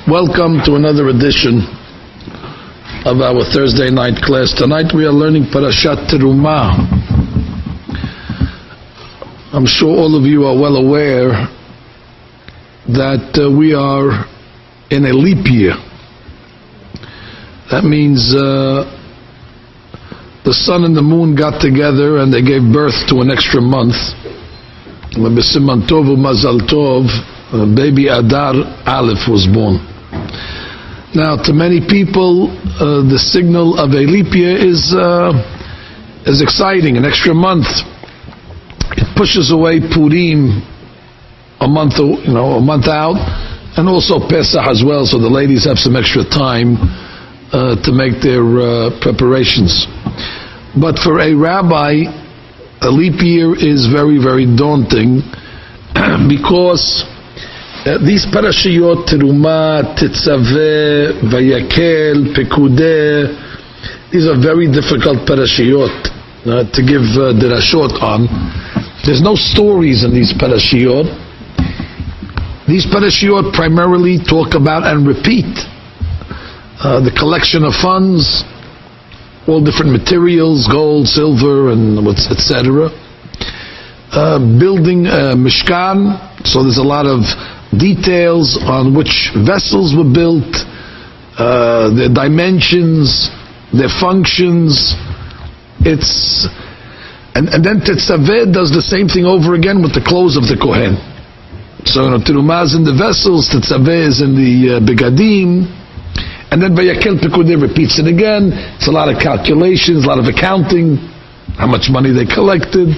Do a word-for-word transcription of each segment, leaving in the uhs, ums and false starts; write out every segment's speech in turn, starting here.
Welcome to another edition of our Thursday night class. Tonight we are learning Parashat Terumah. I'm sure all of you are well aware that uh, we are in a leap year. That means uh, the sun and the moon got together and they gave birth to an extra month. B'siman tov u'mazal tov, baby Adar Aleph was born. Now, to many people, uh, the signal of a leap year is uh, is exciting. An extra month. It pushes away Purim a month, you know, a month out, and also Pesach as well. So the ladies have some extra time uh, to make their uh, preparations. But for a rabbi, a leap year is very, very daunting because Uh, these parashiyot, Terumah, Tetzaveh, Vayakel, Pekudeh, these are very difficult parashiyot uh, to give uh, derashot on. There's no stories in these parashiyot. These parashiyot primarily talk about and repeat uh, the collection of funds, all different materials, gold, silver, and et cetera. Uh, building a Mishkan, so there's a lot of details on which vessels were built, uh, their dimensions, their functions. It's and, and then Tetzaveh does the same thing over again with the clothes of the Kohen. So, you know, Terumah is in the vessels, Tetzaveh is in the uh, Begadim, and then Vayakel Pekudeh repeats it again. It's a lot of calculations, a lot of accounting, how much money they collected.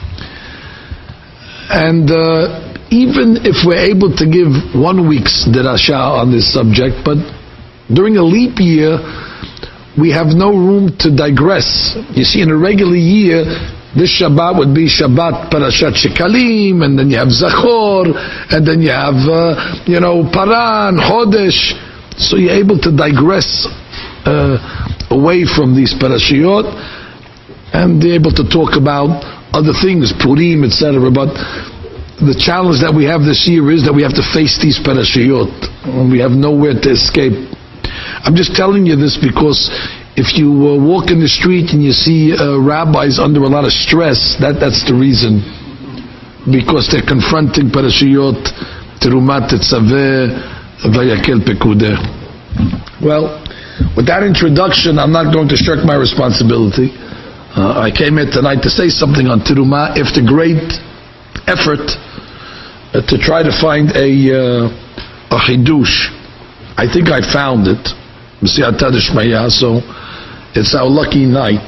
And uh, even if we're able to give one week's derasha on this subject, but during a leap year, we have no room to digress. You see, in a regular year, this Shabbat would be Shabbat Parashat Shekalim, and then you have Zachor, and then you have, uh, you know, Paran, Chodesh. So you're able to digress uh, away from these parashiyot, and be able to talk about other things, Purim, et cetera. But the challenge that we have this year is that we have to face these parashiyot, and we have nowhere to escape. I'm just telling you this because if you uh, walk in the street and you see uh, rabbis under a lot of stress, that, that's the reason. Because they're confronting parashiyot, Terumah, Tetzaveh, Vayakel, Pekudeh. Well, with that introduction, I'm not going to shirk my responsibility. Uh, I came here tonight to say something on Terumah after great effort uh, to try to find a uh, a chidush. I think I found it. So it's our lucky night.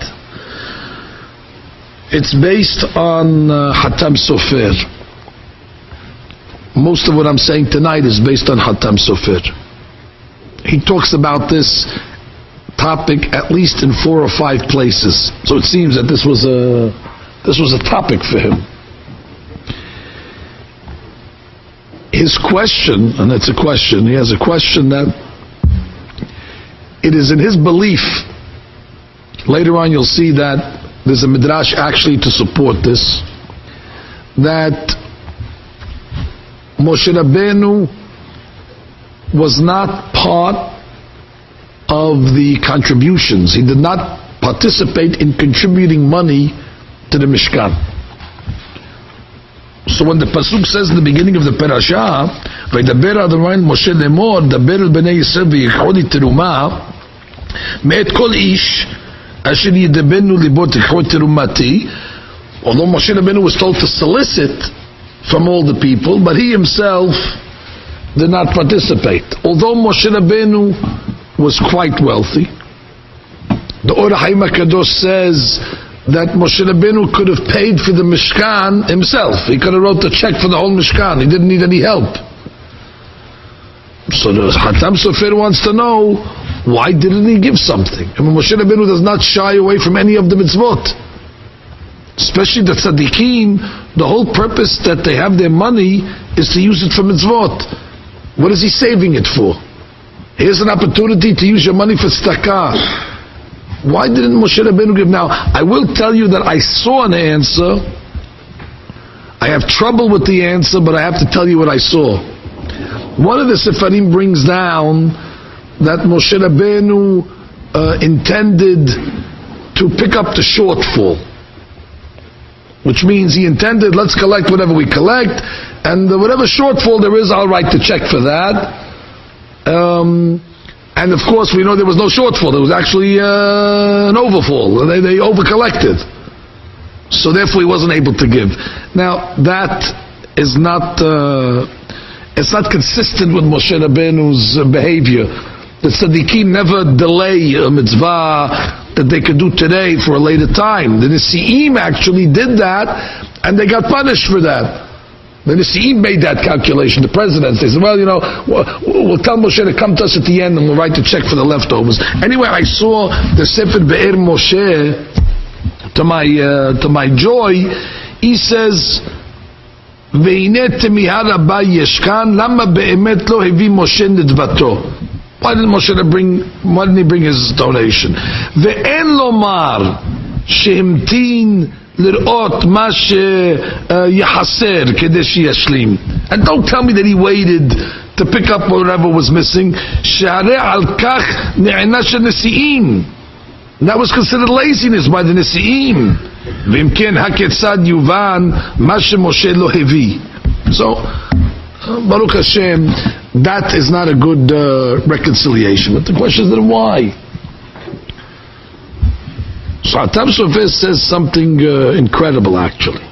It's based on uh, Hatam Sofer. Most of what I'm saying tonight is based on Hatam Sofer. He talks about this topic at least in four or five places. So it seems that this was a this was a topic for him. His question, and it's a question, he has a question that it is in his belief. Later on you'll see that there's a midrash actually to support this, that Moshe Rabbeinu was not part of the contributions. He did not participate in contributing money to the Mishkan. So when the pasuk says in the beginning of the parasha, "Vaydaber Adonai Moshe lemor, daber el bnei Yisrael v'yichod terumah, me'et kol ish asher yidabenu libo tichod terumati," although Moshe Rabbeinu was told to solicit from all the people, but he himself did not participate. Although Moshe Rabbeinu was quite wealthy, the Or HaChaim HaKadosh says that Moshe Rabbeinu could have paid for the Mishkan himself. He could have wrote the check for the whole Mishkan. He didn't need any help. So the Hatam Sofer wants to know, why didn't he give something? I mean, Moshe Rabbeinu does not shy away from any of the mitzvot. Especially the tzaddikim, the whole purpose that they have their money is to use it for mitzvot. What is he saving it for? Here's an opportunity to use your money for tzedakah. Why didn't Moshe Rabbeinu give? Now, I will tell you that I saw an answer. I have trouble with the answer, but I have to tell you what I saw. one of the Sefarim brings down that Moshe Rabbeinu uh, intended to pick up the shortfall, which means he intended, let's collect whatever we collect, and whatever shortfall there is, I'll write the check for that. Um, and of course, we know there was no shortfall; there was actually uh, an overfall. They, they over-collected, so therefore he wasn't able to give. Now that is not uh, it's not consistent with Moshe Rabbeinu's behavior. The tzaddikim never delay a mitzvah that they could do today for a later time. The Nisi'im actually did that, and they got punished for that. The Nisi'im made that calculation, the presidents. They said, well, you know, we'll tell Moshe to come to us at the end and we'll write the check for the leftovers. Anyway, I saw the Sefer Be'er Moshe, to my, uh, to my joy, he says, Ve'ineh temihah rabah yeshkan, lama be'emet lo hevi Moshe nidvato. Why didn't Moshe bring? Why didn't he bring his donation? Ve'en lomar shehimtin lirot ma sheyahaser kedei sheyashlim. And don't tell me that he waited to pick up whatever was missing. She'arei al kach ne'ena shenesi'im. That was considered laziness by the Nesi'im. Ve'im ken haketzad yuvan ma shemoshe lo hevi. So, Baruch Hashem, that is not a good uh, reconciliation. But the question is then why? So Atam Sofer says something uh, incredible actually.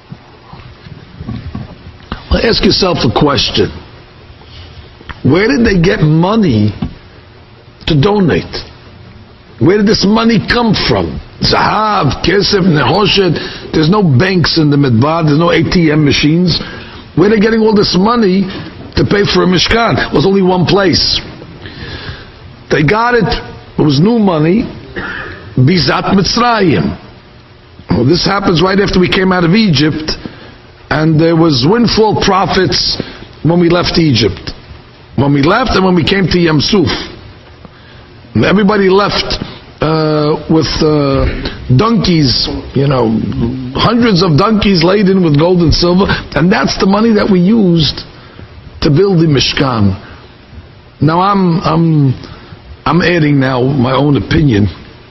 Well, ask yourself a question. Where did they get money to donate? Where did this money come from? Zahav, Kesef, Nehoshet. There's no banks in the Midbar, there's no A T M machines. Where are they getting all this money to pay for a Mishkan? It was only one place. They got it, it was new money, Bizat Mitzrayim. Well, this happens right after we came out of Egypt, and there was windfall profits when we left Egypt. When we left and when we came to Yam Suf. Everybody left uh, with uh, donkeys, you know, hundreds of donkeys laden with gold and silver, and that's the money that we used to build the Mishkan. Now I'm I'm I'm adding now my own opinion.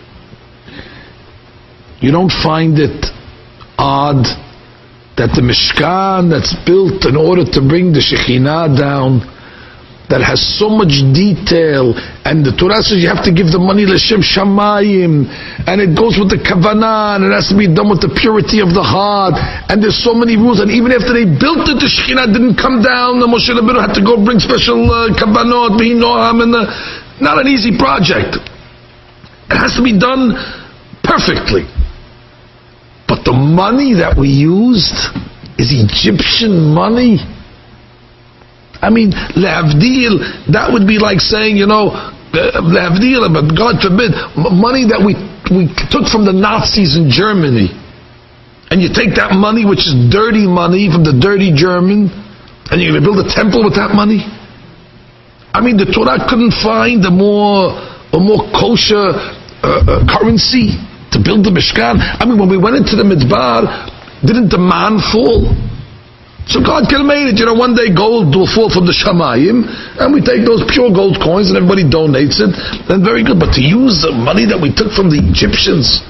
You don't find it odd that the Mishkan that's built in order to bring the Shekhinah down, that has so much detail, and the Torah says you have to give the money l'shem shamayim, and it goes with the kavanah, and it has to be done with the purity of the heart, and there's so many rules, and even after they built it, the Shekhinah didn't come down, the Moshe Rabbeinu had to go bring special uh, kavanot, v'hinoam, and the, not an easy project. It has to be done perfectly. But the money that we used is Egyptian money. I mean, lehavdil, that would be like saying, you know, lehavdil, but God forbid, money that we we took from the Nazis in Germany, and you take that money, which is dirty money from the dirty German, and you're going to build a temple with that money? I mean, the Torah couldn't find a more a more kosher uh, uh, currency to build the Mishkan. I mean, when we went into the Midbar, didn't the man fall? So God could have made it, you know, one day gold will fall from the Shamayim, and we take those pure gold coins and everybody donates it, then very good. But to use the money that we took from the Egyptians,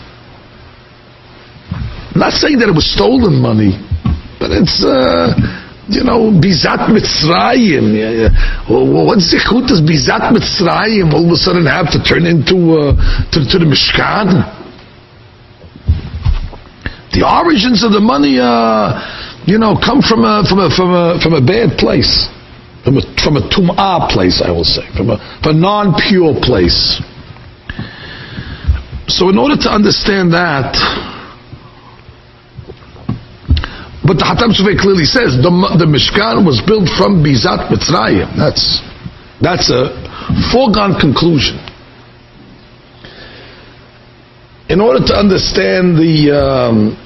I'm not saying that it was stolen money, but it's, uh, you know, Bizat Mitzrayim. Yeah, yeah. What zichut does Bizat Mitzrayim all of a sudden have to turn into, uh, to, to the Mishkan? The origins of the money, uh, you know, come from a from a from a from a bad place, from a from a tum'ah place, I will say, from a, from a non-pure place. So, in order to understand that, but the Hatam Sofer clearly says the the Mishkan was built from Bizat Mitzrayim. That's that's a foregone conclusion. In order to understand the um,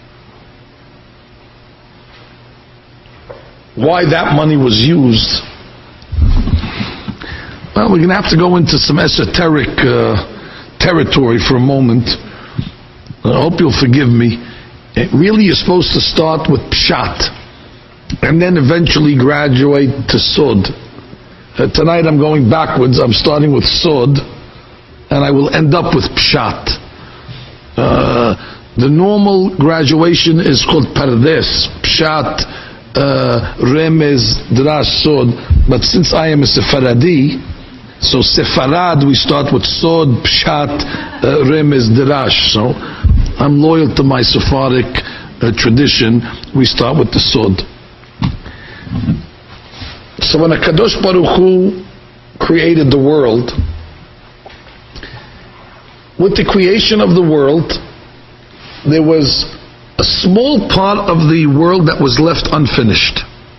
why that money was used, well, we're going to have to go into some esoteric uh, territory for a moment. I hope you'll forgive me. It really, you're supposed to start with Pshat and then eventually graduate to Sod. Uh, tonight I'm going backwards. I'm starting with Sod, and I will end up with Pshat. Uh, the normal graduation is called Pardes, Pshat, uh, Remez, Drash, Sod. But since I am a Sephardi, so Sepharad, we start with Sod, Pshat, uh, Remez, Drash. So I'm loyal to my Sephardic uh, tradition. We start with the Sod. So when HaKadosh Baruch Hu created the world, with the creation of the world, there was a small part of the world that was left unfinished.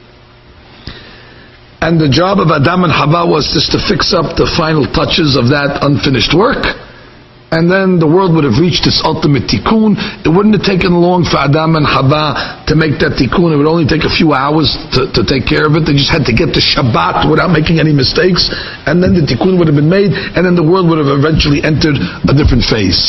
And the job of Adam and Hava was just to fix up the final touches of that unfinished work. And then the world would have reached its ultimate tikkun. It wouldn't have taken long for Adam and Hava to make that tikkun. It would only take a few hours to, to take care of it. They just had to get to Shabbat without making any mistakes. And then the tikkun would have been made. And then the world would have eventually entered a different phase.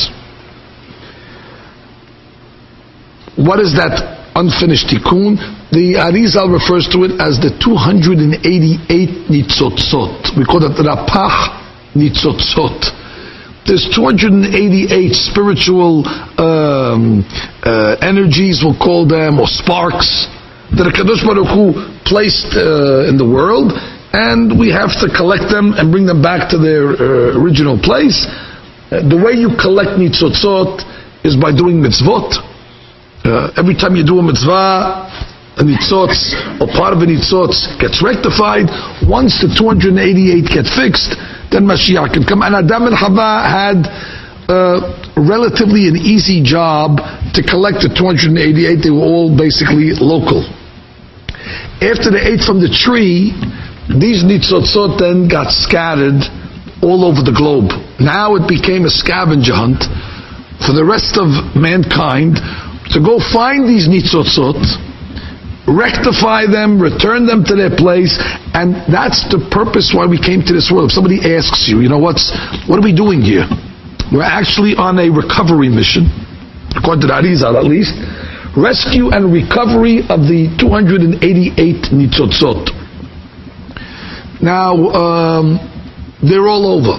What is that unfinished tikkun? The Arizal refers to it as the two hundred eighty-eight nitzotzot. We call it Rapach nitzotzot. There's two hundred eighty-eight spiritual um, uh, energies, we'll call them, or sparks, that HaKadosh Baruch Hu placed uh, in the world, and we have to collect them and bring them back to their uh, original place. Uh, the way you collect nitzotzot is by doing mitzvot. Uh, every time you do a mitzvah, a nitzotz, or part of a nitzotz gets rectified. Once the two hundred eighty-eight get fixed, then Mashiach can come. And Adam and Hava had uh, relatively an easy job to collect the two hundred eighty-eight. They were all basically local. After they ate from the tree, these nitzotzot then got scattered all over the globe. Now it became a scavenger hunt for the rest of mankind to go find these nitzotzot, rectify them, return them to their place, and that's the purpose why we came to this world. If somebody asks you, you know, what's what are we doing here? We're actually on a recovery mission, according to the Arizal at least, rescue and recovery of the two hundred eighty-eight nitzotzot. Now, um, they're all over.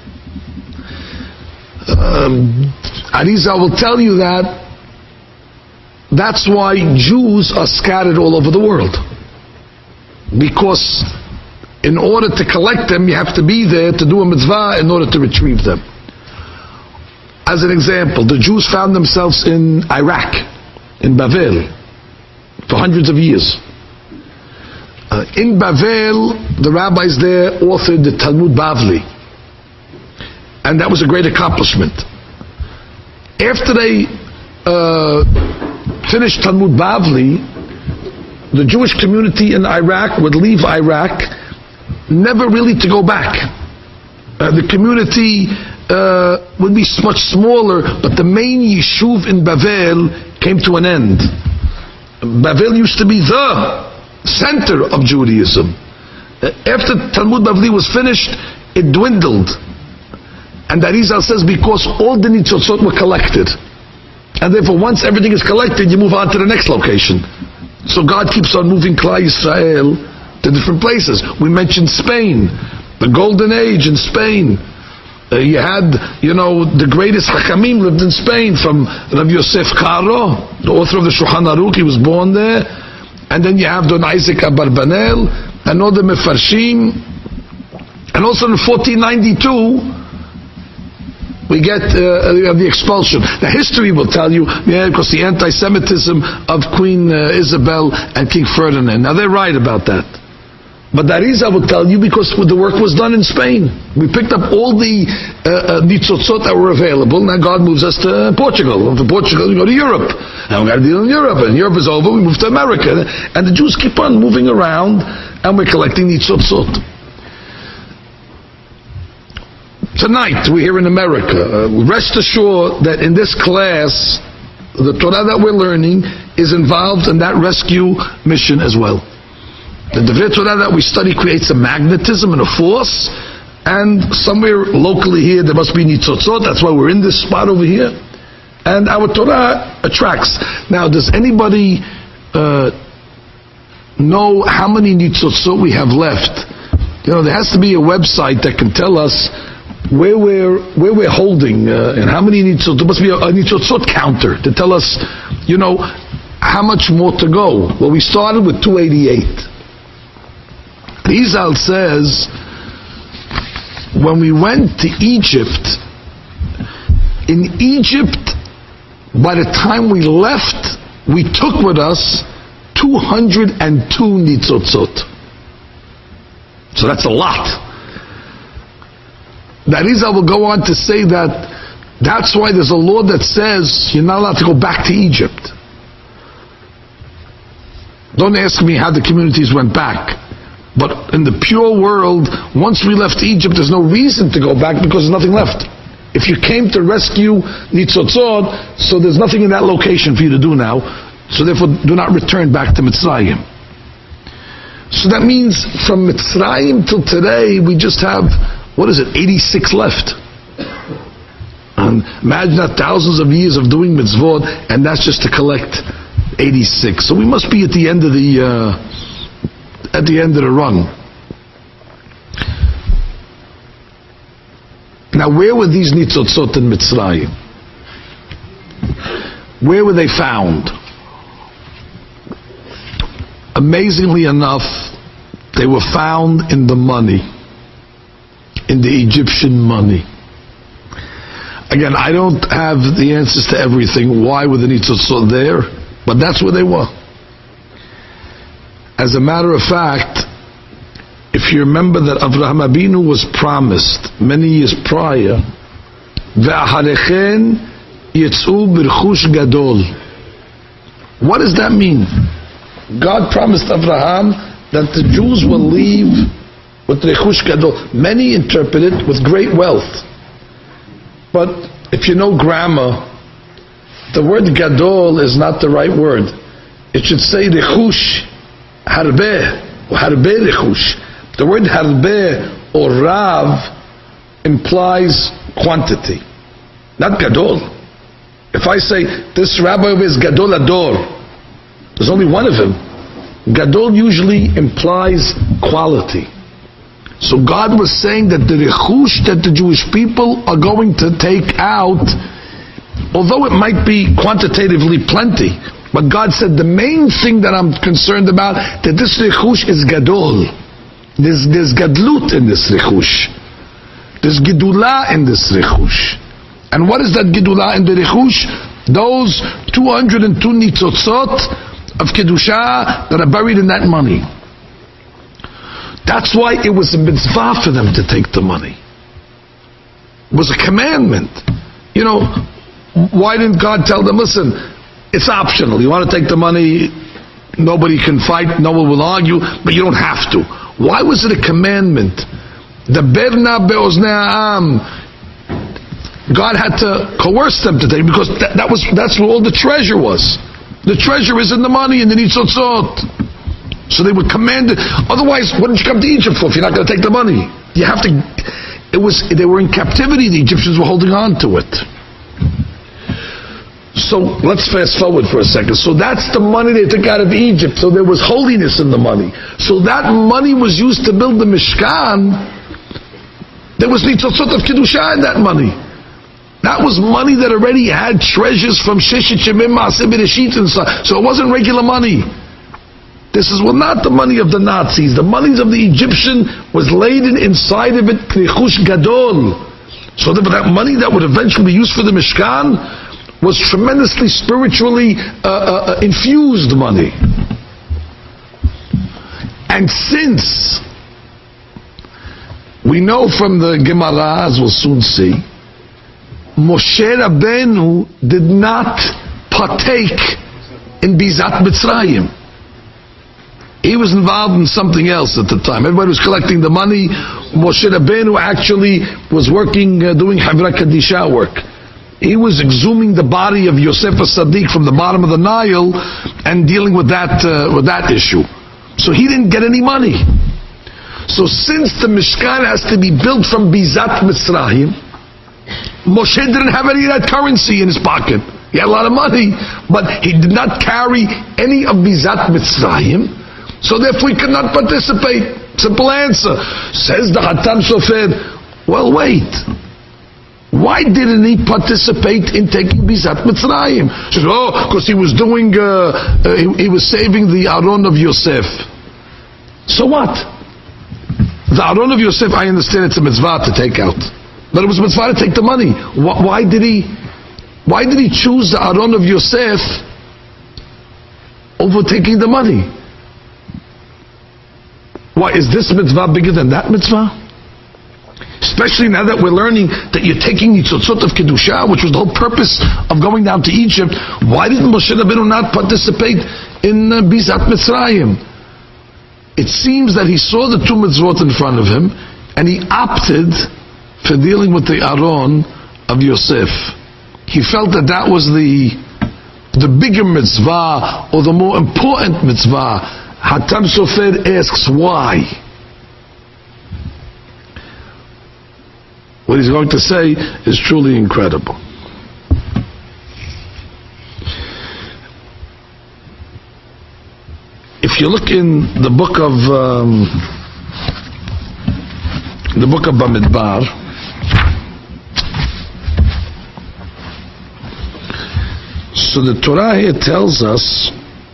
Um, Arizal will tell you that that's why Jews are scattered all over the world. Because in order to collect them, you have to be there to do a mitzvah in order to retrieve them. As an example, the Jews found themselves in Iraq, in Bavel, for hundreds of years. Uh, in Bavel, the rabbis there authored the Talmud Bavli. And that was a great accomplishment. After they uh, finished Talmud Bavli, the Jewish community in Iraq would leave Iraq, never really to go back. Uh, the community uh, would be much smaller, but the main yeshuv in Bavel came to an end. Bavel used to be the center of Judaism. Uh, after Talmud Bavli was finished, it dwindled. And the Arizal says because all the nitzotzot were collected. And therefore, once everything is collected, you move on to the next location. So God keeps on moving Klal Yisrael to different places. We mentioned Spain, the golden age in Spain. Uh, you had, you know, the greatest Chachamim lived in Spain, from Rav Yosef Karo, the author of the Shulchan Aruch. He was born there. And then you have Don Isaac Abarbanel, and all the Mefarshim. And also in fourteen ninety-two, we get uh, the expulsion. The history will tell you, yeah, because the anti-Semitism of Queen uh, Isabel and King Ferdinand. Now they're right about that. But the Arizal will tell you because the work was done in Spain. We picked up all the uh, uh, nitzotzot that were available. Now God moves us to Portugal. From Portugal we go to Europe. Now we got to deal in Europe. And Europe is over, we move to America. And the Jews keep on moving around, and we're collecting nitzotzot. Tonight, we're here in America. Uh, rest assured that in this class, the Torah that we're learning is involved in that rescue mission as well. The Divrei Torah that we study creates a magnetism and a force, and somewhere locally here there must be nitzotzot. That's why we're in this spot over here. And our Torah attracts. Now, does anybody uh, know how many nitzotzot we have left You know, there has to be a website that can tell us where we're where we're holding uh, and how many nitzotzot. There must be a, a nitzotzot counter to tell us, you know, how much more to go. Well, we started with two eighty-eight. Rizal says, when we went to Egypt, in Egypt, by the time we left, we took with us two hundred two nitzotzot. So that's a lot. That is, I will go on to say that that's why there's a law that says you're not allowed to go back to Egypt. Don't ask me how the communities went back. But in the pure world, once we left Egypt, there's no reason to go back because there's nothing left. If you came to rescue nitzotzot, so there's nothing in that location for you to do now. So therefore, do not return back to Mitzrayim. So that means from Mitzrayim till today, we just have, what is it, eighty-six left. And imagine that thousands of years of doing mitzvot, and that's just to collect eighty-six. So we must be at the end of the uh, at the end of the run. Now, where were these nitzotzot in Mitzrayim? Where were they found? Amazingly enough, they were found in the money, in the Egyptian money. Again, I don't have the answers to everything. Why were the nitzotzot there? But that's where they were. As a matter of fact, if you remember that Avraham Avinu was promised many years prior, Ve'aharechen yitzu b'rechush gadol. What does that mean? God promised Avraham that the Jews will leave with rechush gadol. Many interpret it with great wealth. But if you know grammar, the word gadol is not the right word. It should say rechush harbe, or harbe rechush. The word harbe or rav implies quantity, not gadol. If I say this rabbi is gadol ador, there's only one of him. Gadol usually implies quality. So God was saying that the rechush that the Jewish people are going to take out, although it might be quantitatively plenty, but God said the main thing that I'm concerned about, that this rechush is gadol. There's, there's gadlut in this rechush. There's gidula in this rechush. And what is that gidula in the rechush? Those two hundred two nitzotzot of kedusha that are buried in that money. That's why it was a mitzvah for them to take the money. It was a commandment. You know, why didn't God tell them, listen, it's optional. You want to take the money, nobody can fight, no one will argue, but you don't have to. Why was it a commandment? The berna be'oznei ha'am, God had to coerce them to take, because that, that was that's where all the treasure was. The treasure is in the money, in the nitzotzot. So they were commanded. Otherwise, what did you come to Egypt for if you're not going to take the money? You have to. It was they were in captivity. The Egyptians were holding on to it. So let's fast forward for a second. So that's the money they took out of Egypt. So there was holiness in the money. So that money was used to build the Mishkan. There was nitzotzot of kedusha in that money. That was money that already had treasures from Sheshet Shemim Maaseh Bereshit and so. So it wasn't regular money. This is well not the money of the Nazis. The money of the Egyptian was laden inside of it rechush gadol. So that, that money that would eventually be used for the Mishkan was tremendously spiritually uh, uh, infused money. And since we know from the Gemara, as we'll soon see, Moshe Rabbeinu did not partake in Bizat Mitzrayim. He was involved in something else at the time. Everybody was collecting the money. Moshe Rabbeinu actually was working, uh, doing Havra Kadisha work. He was exhuming the body of Yosef HaSadiq from the bottom of the Nile and dealing with that uh, with that issue. So he didn't get any money. So since the Mishkan has to be built from Bizat Mitzrayim, Moshe didn't have any of that currency in his pocket. He had a lot of money, but he did not carry any of Bizat Mitzrayim, so therefore he could not participate. Simple answer. Says the Hatam Sofer, well, wait. Why didn't he participate in taking Bizat Mitzrayim? He says, oh, because he was doing, uh, uh, he, he was saving the Aron of Yosef. So what? The Aron of Yosef, I understand it's a mitzvah to take out. But it was a mitzvah to take the money. Why, why did he, why did he choose the Aron of Yosef over taking the money? Why, is this mitzvah bigger than that mitzvah? Especially now that we're learning that you're taking Nitzotzot of Kedusha, which was the whole purpose of going down to Egypt. Why didn't Moshe Rabbeinu not participate in uh, Bizat Mitzrayim? It seems that he saw the two mitzvot in front of him, and he opted for dealing with the Aron of Yosef. He felt that that was the the bigger mitzvah, or the more important mitzvah. Hatam Sofer asks why. What he's going to say is truly incredible. If you look in the book of um, the book of Bamidbar, so the Torah here tells us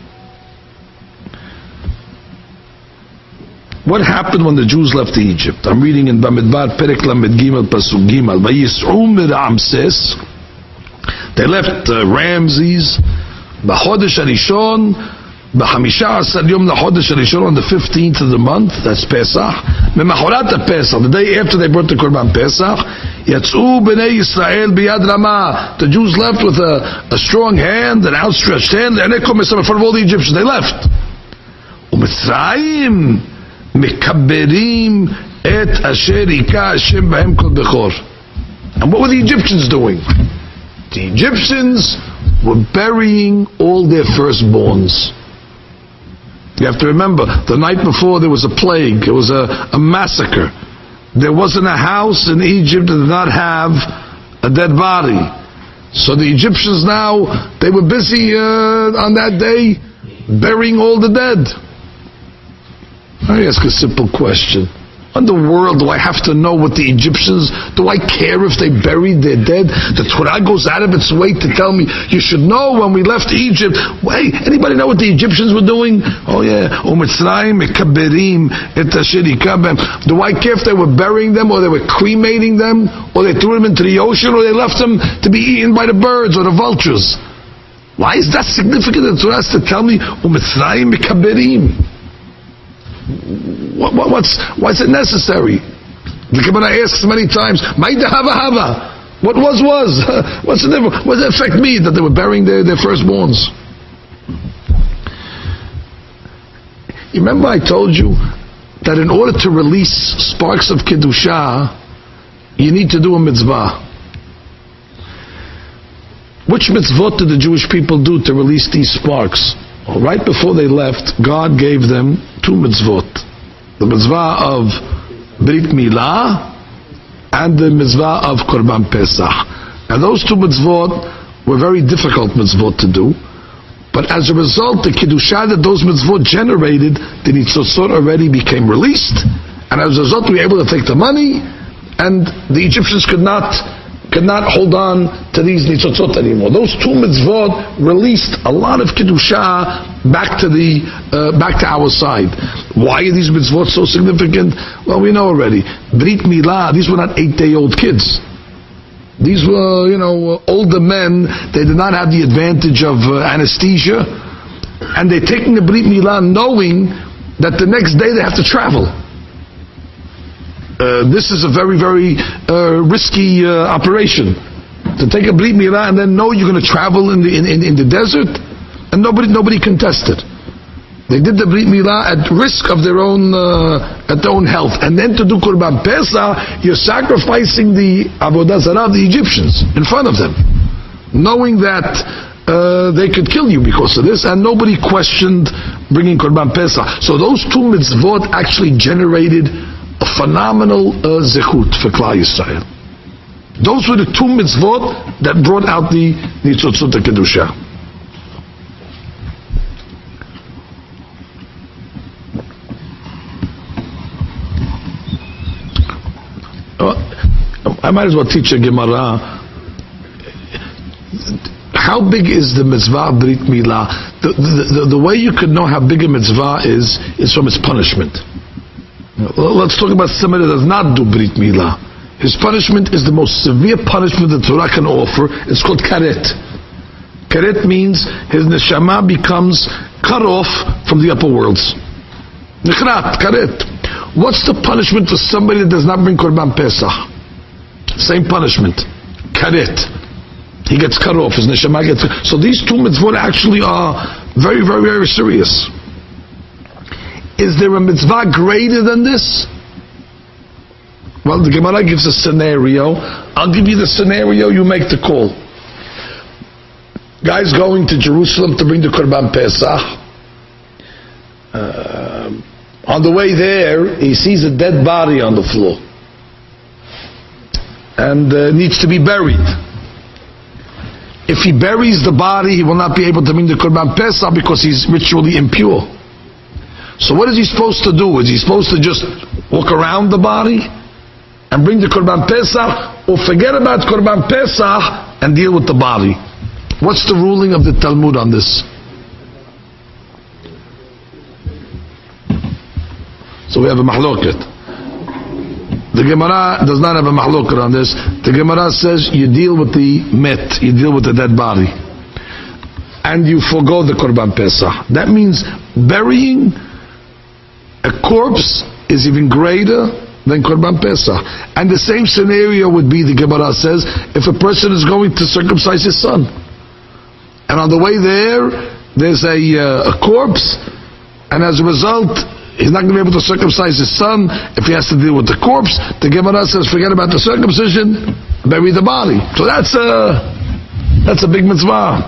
what happened when the Jews left Egypt. I'm reading in Bamidbar, Perek Lamed Gimel, Pasuk Gimel. Vayis'u miRamses. They left uh, Ramses, B'chodesh Harishon, B'chamisha Asar Yom L'chodesh Harishon, on the fifteenth of the month. That's Pesach. Memachorat Pesach, the day after they brought the Korban Pesach. Yatz'u b'nei Yisrael b'yad ramah. The Jews left with a, a strong hand, an outstretched hand, and they come in front of all the Egyptians. They left. U'Mitzrayim Mekaberim et asher hika Hashem b'hem kol bechor. And what were the Egyptians doing? The Egyptians were burying all their firstborns. You have to remember, the night before there was a plague, there was a, a massacre. There wasn't a house in Egypt that did not have a dead body. So the Egyptians now, they were busy uh, on that day burying all the dead. I ask a simple question. In the world, do I have to know what the Egyptians, do I care if they buried their dead? The Torah goes out of its way to tell me, you should know when we left Egypt. Wait, anybody know what the Egyptians were doing? Oh yeah, U'Mitzrayim mekaberim et asher hika b'hem. Do I care if they were burying them, or they were cremating them, or they threw them into the ocean, or they left them to be eaten by the birds or the vultures? Why is that significant? The Torah has to tell me, U'Mitzrayim mekaberim. What, what, what's, why is it necessary? The Gemara asks many times, Maida hava hava. What was was? What's the difference? What does it affect me that they were burying their, their firstborns? You remember I told you that in order to release sparks of Kedusha, you need to do a mitzvah. Which mitzvot did the Jewish people do to release these sparks? Well, right before they left, God gave them two mitzvot. The mitzvah of Brit Milah and the mitzvah of Korban Pesach. And those two mitzvot were very difficult mitzvot to do. But as a result, the Kedusha that those mitzvot generated, the Nitzotzot already became released. And as a result, we were able to take the money, and the Egyptians could not could not hold on to these Nitzotzot anymore. Those two mitzvot released a lot of Kedusha back to the uh, back to our side. Why are these mitzvot so significant? Well, we know already. Brit Milah, these were not eight-day-old kids. These were, you know, older men. They did not have the advantage of uh, anesthesia. And they're taking the Brit Milah knowing that the next day they have to travel. Uh, this is a very, very uh, risky uh, operation. To take a Brit Milah and then know you're going to travel in the in, in, in the desert, and nobody nobody contested. They did the Brit Milah at risk of their own uh, at their own health, and then to do Korban Pesach, you're sacrificing the Avodah Zarah of the Egyptians in front of them, knowing that uh, they could kill you because of this, and nobody questioned bringing Korban Pesach. So those two mitzvot actually generated a phenomenal uh, zechut for Klal Yisrael. Those were the two mitzvot that brought out the Nitzotzot HaKedusha. I might as well teach a Gemara. How big is the mitzvah of Brit Milah? The, the, the, the way you could know how big a mitzvah is, is from its punishment. Let's talk about somebody that does not do Brit Milah. His punishment is the most severe punishment the Torah can offer. It's called karet. Karet means his neshama becomes cut off from the upper worlds. Nichrat, karet. What's the punishment for somebody that does not bring Korban Pesach? Same punishment. Karet. He gets cut off. His neshama gets cut. So these two mitzvot actually are very, very, very serious. Is there a mitzvah greater than this? Well, the Gemara gives a scenario. I'll give you the scenario, you make the call. Guy's going to Jerusalem to bring the Korban Pesach. Uh, on the way there, he sees a dead body on the floor. And uh, needs to be buried. If he buries the body, he will not be able to bring the Korban Pesach because he's ritually impure. So what is he supposed to do? Is he supposed to just walk around the body and bring the Korban Pesach, or forget about Korban Pesach and deal with the body? What's the ruling of the Talmud on this? So we have a mahloket. The Gemara does not have a mahloket on this. The Gemara says you deal with the met, you deal with the dead body, and you forego the Korban Pesach. That means burying a corpse is even greater than Korban Pesach. And the same scenario would be, the Gemara says, if a person is going to circumcise his son, and on the way there, there's a, uh, a corpse, and as a result, he's not going to be able to circumcise his son if he has to deal with the corpse. The Gemara says, forget about the circumcision, bury the body. So that's a, that's a big mitzvah.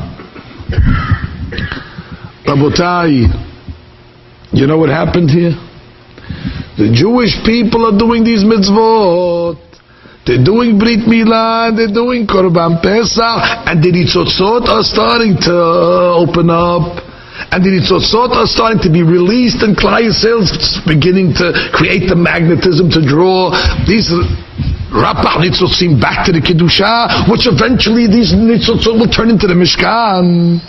Rabotai, you know what happened here? The Jewish people are doing these mitzvot. They're doing Brit Milah, they're doing Korban Pesach, and the Nitzotzot are starting to open up. And the Nitzotzot are starting to be released, and Klal Yisrael is beginning to create the magnetism to draw these Rapach Nitzotzim back to the Kedusha, which eventually these Nitzotzot will turn into the Mishkan.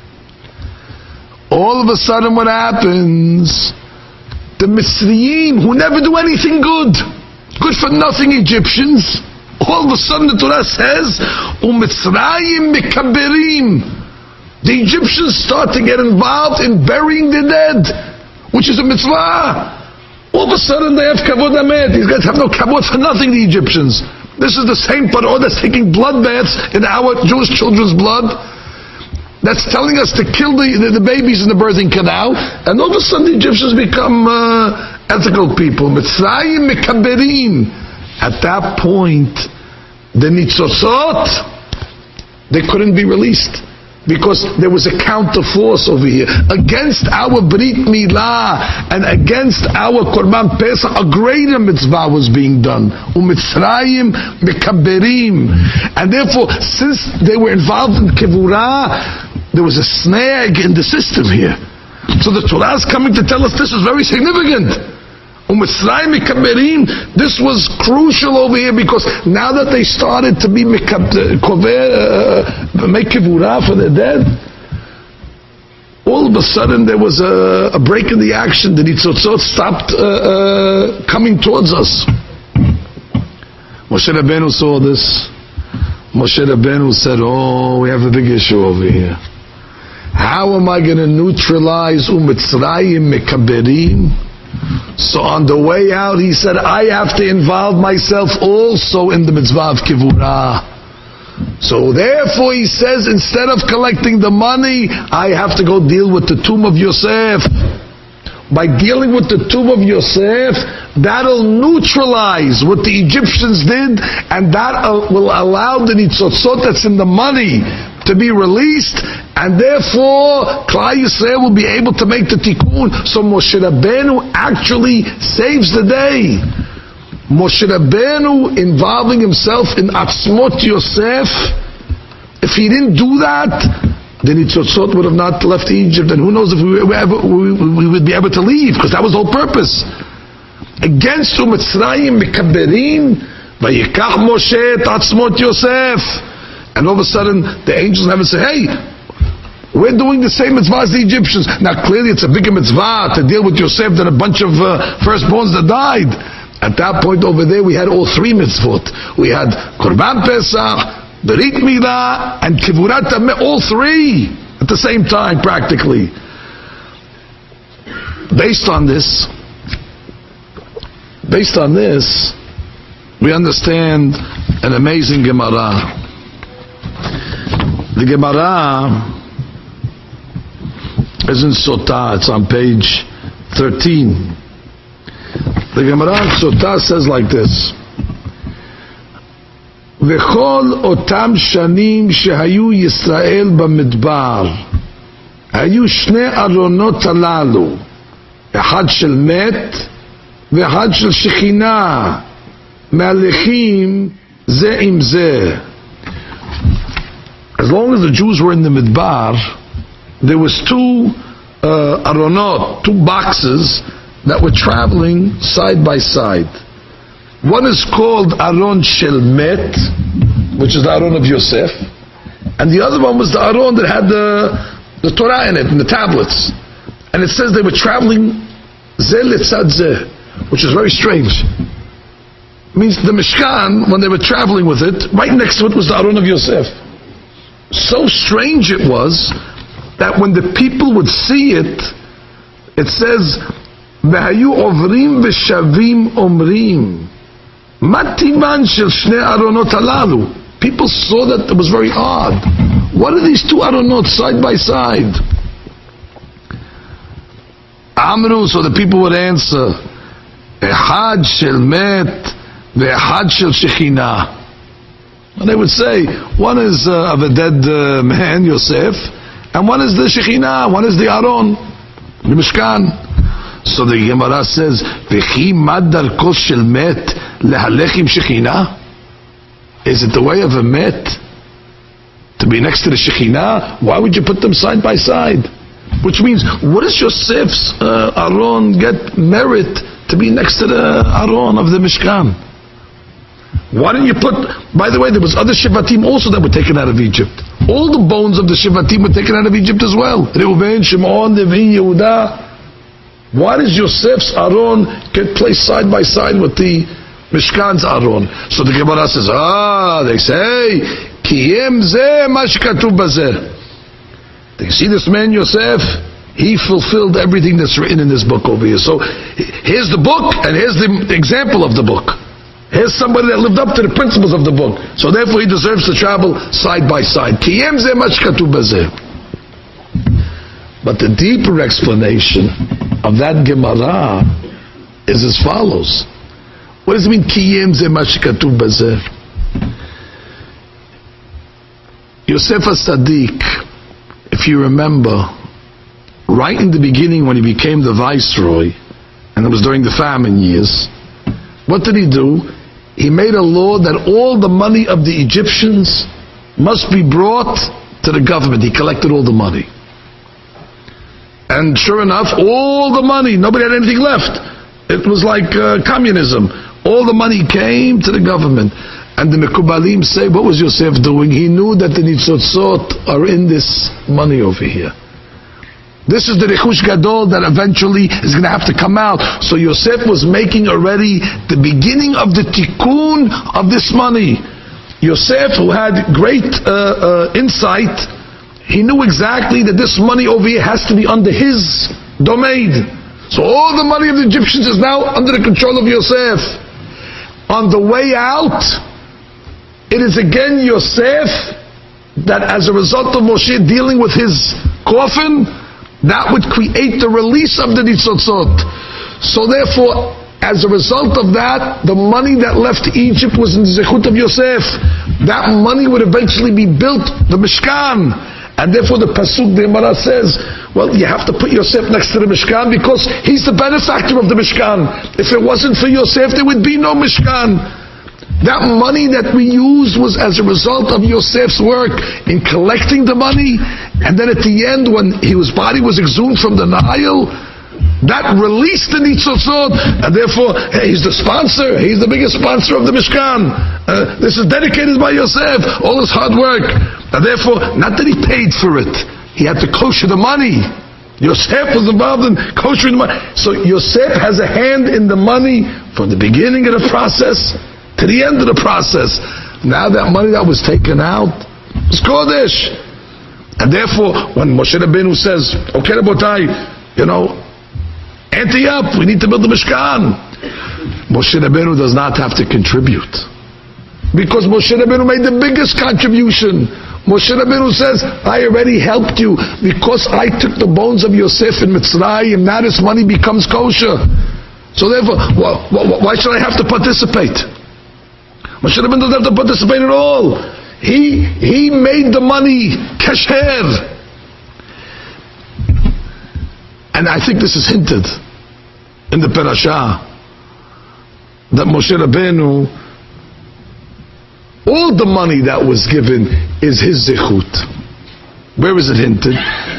All of a sudden what happens? The Mitzrayim, who never do anything good, good for nothing Egyptians, all of a sudden the Torah says, u'Mitzrayim mekaberim. The Egyptians start to get involved in burying the dead, which is a mitzvah. All of a sudden they have kavod amet. These guys have no kavod for nothing, the Egyptians. This is the same parah that's taking blood baths in our Jewish children's blood. That's telling us to kill the, the, the babies in the birthing canal, and all of a sudden the Egyptians become uh, ethical people. Mitzrayim mekaberim. At that point, the Nitzotzot, they couldn't be released, because there was a counter force over here against our Brit Milah and against our Korban Pesach. A greater mitzvah was being done. U'Mitzrayim mekaberim. And therefore, since they were involved in Kevurah, there was a snag in the system here. So the Torah is coming to tell us this is very significant. U'Mitzrayim mekaberim. This was crucial over here, because now that they started to be make kivurah for the dead, all of a sudden there was a, a break in the action. The Nitzotzot stopped uh, uh, coming towards us. Moshe Rabbeinu saw this. Moshe Rabbeinu said, oh, we have a big issue over here. How am I going to neutralize u'Mitzrayim mekaberim? So on the way out, he said, I have to involve myself also in the mitzvah of kivurah. So therefore, he says, instead of collecting the money, I have to go deal with the tomb of Yosef. By dealing with the tomb of Yosef, that'll neutralize what the Egyptians did, and that will allow the Nitzotzot that's in the money to be released, and therefore Klal Yisrael will be able to make the tikkun. So Moshe Rabbeinu actually saves the day. Moshe Rabbeinu involving himself in Atzmot Yosef. If he didn't do that, the Nitzotzot would have not left Egypt, and who knows if we, were ever, we, we would be able to leave, because that was the whole purpose. Against u'Mitzrayim mekaberim, Vayikach Moshe et atzmot Yosef. And all of a sudden, the angels in heaven say, hey, we're doing the same mitzvah as the Egyptians. Now clearly it's a bigger mitzvah to deal with Yosef than a bunch of uh, firstborns that died. At that point over there, we had all three mitzvot. We had Korban Pesach, Berit Milah, and Kivurat Tameh, all three at the same time practically. Based on this, based on this, we understand an amazing Gemara. The Gemara is in Sotah. It's on page thirteen. The Gemara in Sotah says like this: V'chol otam shanim shehayu Yisrael b'midbar hayu shnei aronot halalu, echad shel met ve'echad shel shechina me'alechim ze im ze. As long as the Jews were in the Midbar, there was two uh, aronot, two boxes that were traveling side by side. One is called Aron Shel Met, which is the Aron of Yosef, and the other one was the Aron that had the, the Torah in it, and the tablets. And it says they were traveling Zeh letzad zeh, which is very strange. It means the Mishkan, when they were traveling with it, right next to it was the Aron of Yosef. So strange it was that when the people would see it, it says, "V'hayu ovrim v'shavim omrim, matiman shel shnei aronot halalu." People saw that it was very odd. What are these two aronot side by side? Amru, so the people would answer, "Echad shel met ve'echad shel shechina." And they would say, one is uh, of a dead uh, man, Yosef, and one is the Shekhinah, one is the Aron, the Mishkan. So the Gemara says, V'chi madar kos shel met lehalech im Shekhinah? Is it the way of a met to be next to the Shekhinah? Why would you put them side by side? Which means, what does Yosef's uh, Aron get merit to be next to the Aron of the Mishkan? Why didn't you put, by the way, there was other Shivatim also that were taken out of Egypt. All the bones of the Shivatim were taken out of Egypt as well. Reuven, Shimon, Levi, Yehuda. Why does Yosef's Aron get placed side by side with the Mishkan's Aron? So the Gemara says, ah, they say, Kiyem zeh ma shekatuv bazeh. They see this man Yosef, he fulfilled everything that's written in this book over here. So here's the book, and here's the example of the book. Here's somebody that lived up to the principles of the book. So therefore he deserves to travel side by side. But the deeper explanation of that Gemara is as follows. What does it mean, Kiyem ze mashkatuv bazeh? Yosef as-Sadiq, if you remember, right in the beginning when he became the viceroy, and it was during the famine years, what did he do? He made a law that all the money of the Egyptians must be brought to the government. He collected all the money. And sure enough, all the money, nobody had anything left. It was like uh, communism. All the money came to the government. And the Mekubalim say, what was Yosef doing? He knew that the Nitzotzot are in this money over here. This is the Rechush Gadol that eventually is going to have to come out. So Yosef was making already the beginning of the tikkun of this money. Yosef, who had great uh, uh, insight, he knew exactly that this money over here has to be under his domain. So all the money of the Egyptians is now under the control of Yosef. On the way out, it is again Yosef that, as a result of Moshe dealing with his coffin, that would create the release of the Nitzotzot. So therefore, as a result of that, the money that left Egypt was in the Zechut of Yosef. That money would eventually be built, the Mishkan. And therefore the Pasuk, the Gemara says, well, you have to put Yosef next to the Mishkan because he's the benefactor of the Mishkan. If it wasn't for Yosef, there would be no Mishkan. That money that we used was as a result of Yosef's work in collecting the money, and then at the end, when his body was exhumed from the Nile, that released the Nitzotzot, and therefore he's the sponsor, he's the biggest sponsor of the Mishkan. Uh, this is dedicated by Yosef, all his hard work. And therefore, not that he paid for it, he had to kosher the money. Yosef was involved in koshering the money. So Yosef has a hand in the money from the beginning of the process to the end of the process. Now that money that was taken out is Kodesh. And therefore, when Moshe Rabbeinu says, okay, Rabotai, you know, ante up, we need to build the Mishkan, Moshe Rabbeinu does not have to contribute. Because Moshe Rabbeinu made the biggest contribution. Moshe Rabbeinu says, I already helped you because I took the bones of Yosef in Mitzrayim, now this money becomes kosher. So therefore, why should I have to participate? Moshe Rabbeinu doesn't have to participate at all. He, he made the money kasher. And I think this is hinted in the parasha that Moshe Rabbeinu, all the money that was given is his zichut. Where is it hinted?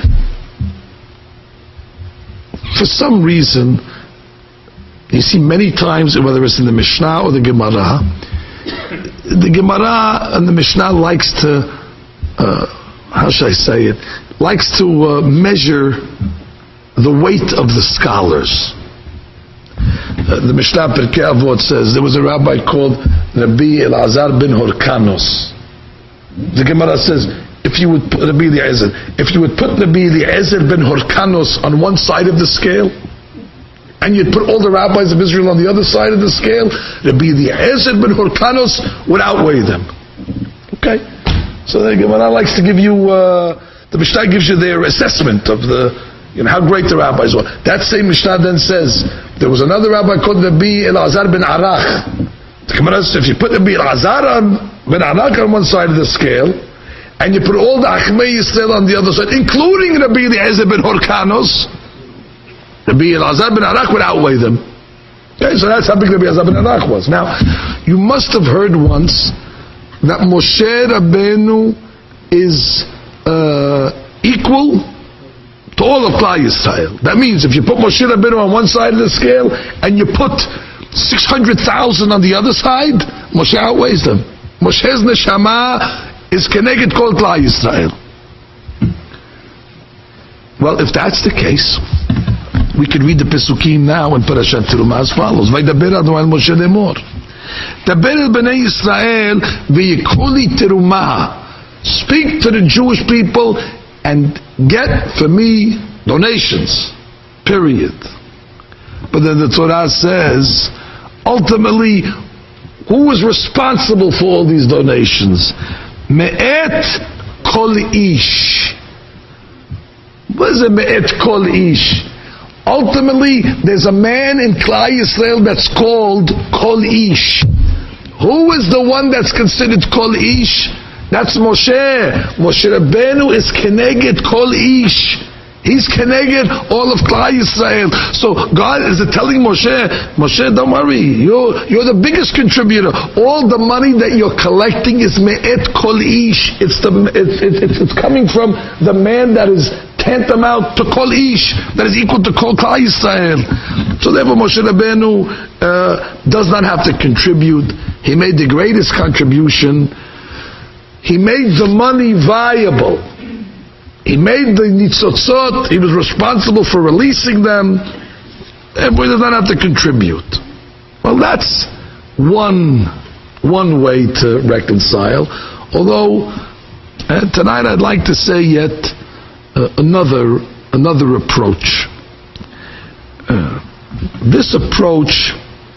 For some reason, you see many times, whether it's in the Mishnah or the Gemara, the Gemara and the Mishnah likes to, uh, how should I say it, likes to uh, measure the weight of the scholars. Uh, the Mishnah Pirkei Avot says there was a rabbi called Rabbi Elazar ben Horkanos. The Gemara says if you would put Rabbi Eliezer, if you would put Rabbi Eliezer ben Horkanos on one side of the scale, and you'd put all the rabbis of Israel on the other side of the scale, Rabbi Eliezer ben Horkanos would outweigh them. Okay, so the Gemara likes to give you uh, the Mishnah gives you their assessment of the, you know, how great the rabbis were. That same Mishnah then says there was another rabbi called Rabbi Elazar ben Arach. The Gemara says if you put Rabbi Elazar ben Arach on one side of the scale, and you put all the Achmei Yisrael on the other side, including Rabbi Eliezer ben Horkanos, Rabbi Elazar ben Arach would outweigh them. Okay, so that's how big Rabbi Elazar ben Arach was. Now, you must have heard once that Moshe Rabbeinu is uh, equal to all of Klal Yisrael. That means if you put Moshe Rabbeinu on one side of the scale and you put six hundred thousand on the other side, Moshe outweighs them. Moshe's neshama is keneged kol Klal Yisrael. Well, if that's the case, we could read the Pesukim now in Parashat Terumah as follows: Vaydaber Adonai Moshe lemor, Daber el bnei Yisrael v'yikoli terumah. Speak to the Jewish people and get for me donations. Period. But then the Torah says, ultimately, who is responsible for all these donations? Me'et kol ish. What is a me'et kol ish? Ultimately, there's a man in Klal Yisrael that's called Kol Ish. Who is the one that's considered Kol Ish? That's Moshe. Moshe Rabbeinu is Keneged Kol Ish. He's Keneged all of Klal Yisrael. So God is telling Moshe, Moshe, don't worry, you're, you're the biggest contributor. All the money that you're collecting is Me'et Kol Ish. It's, the, it's, it's, it's coming from the man that is tantamount to Kol Ish, that is equal to Kol Klal Yisrael. So therefore Moshe Rabbeinu uh, does not have to contribute. He made the greatest contribution. He made the money viable. He made the nitzotzot. He was responsible for releasing them. Everybody does not have to contribute. Well, that's one one way to reconcile. Although uh, tonight I'd like to say yet Uh, another another approach. Uh, this approach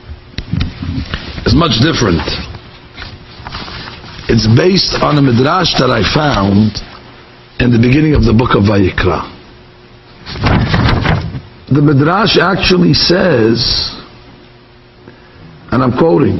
is much different. It's based on a midrash that I found in the beginning of the book of Vayikra. The midrash actually says, and I'm quoting,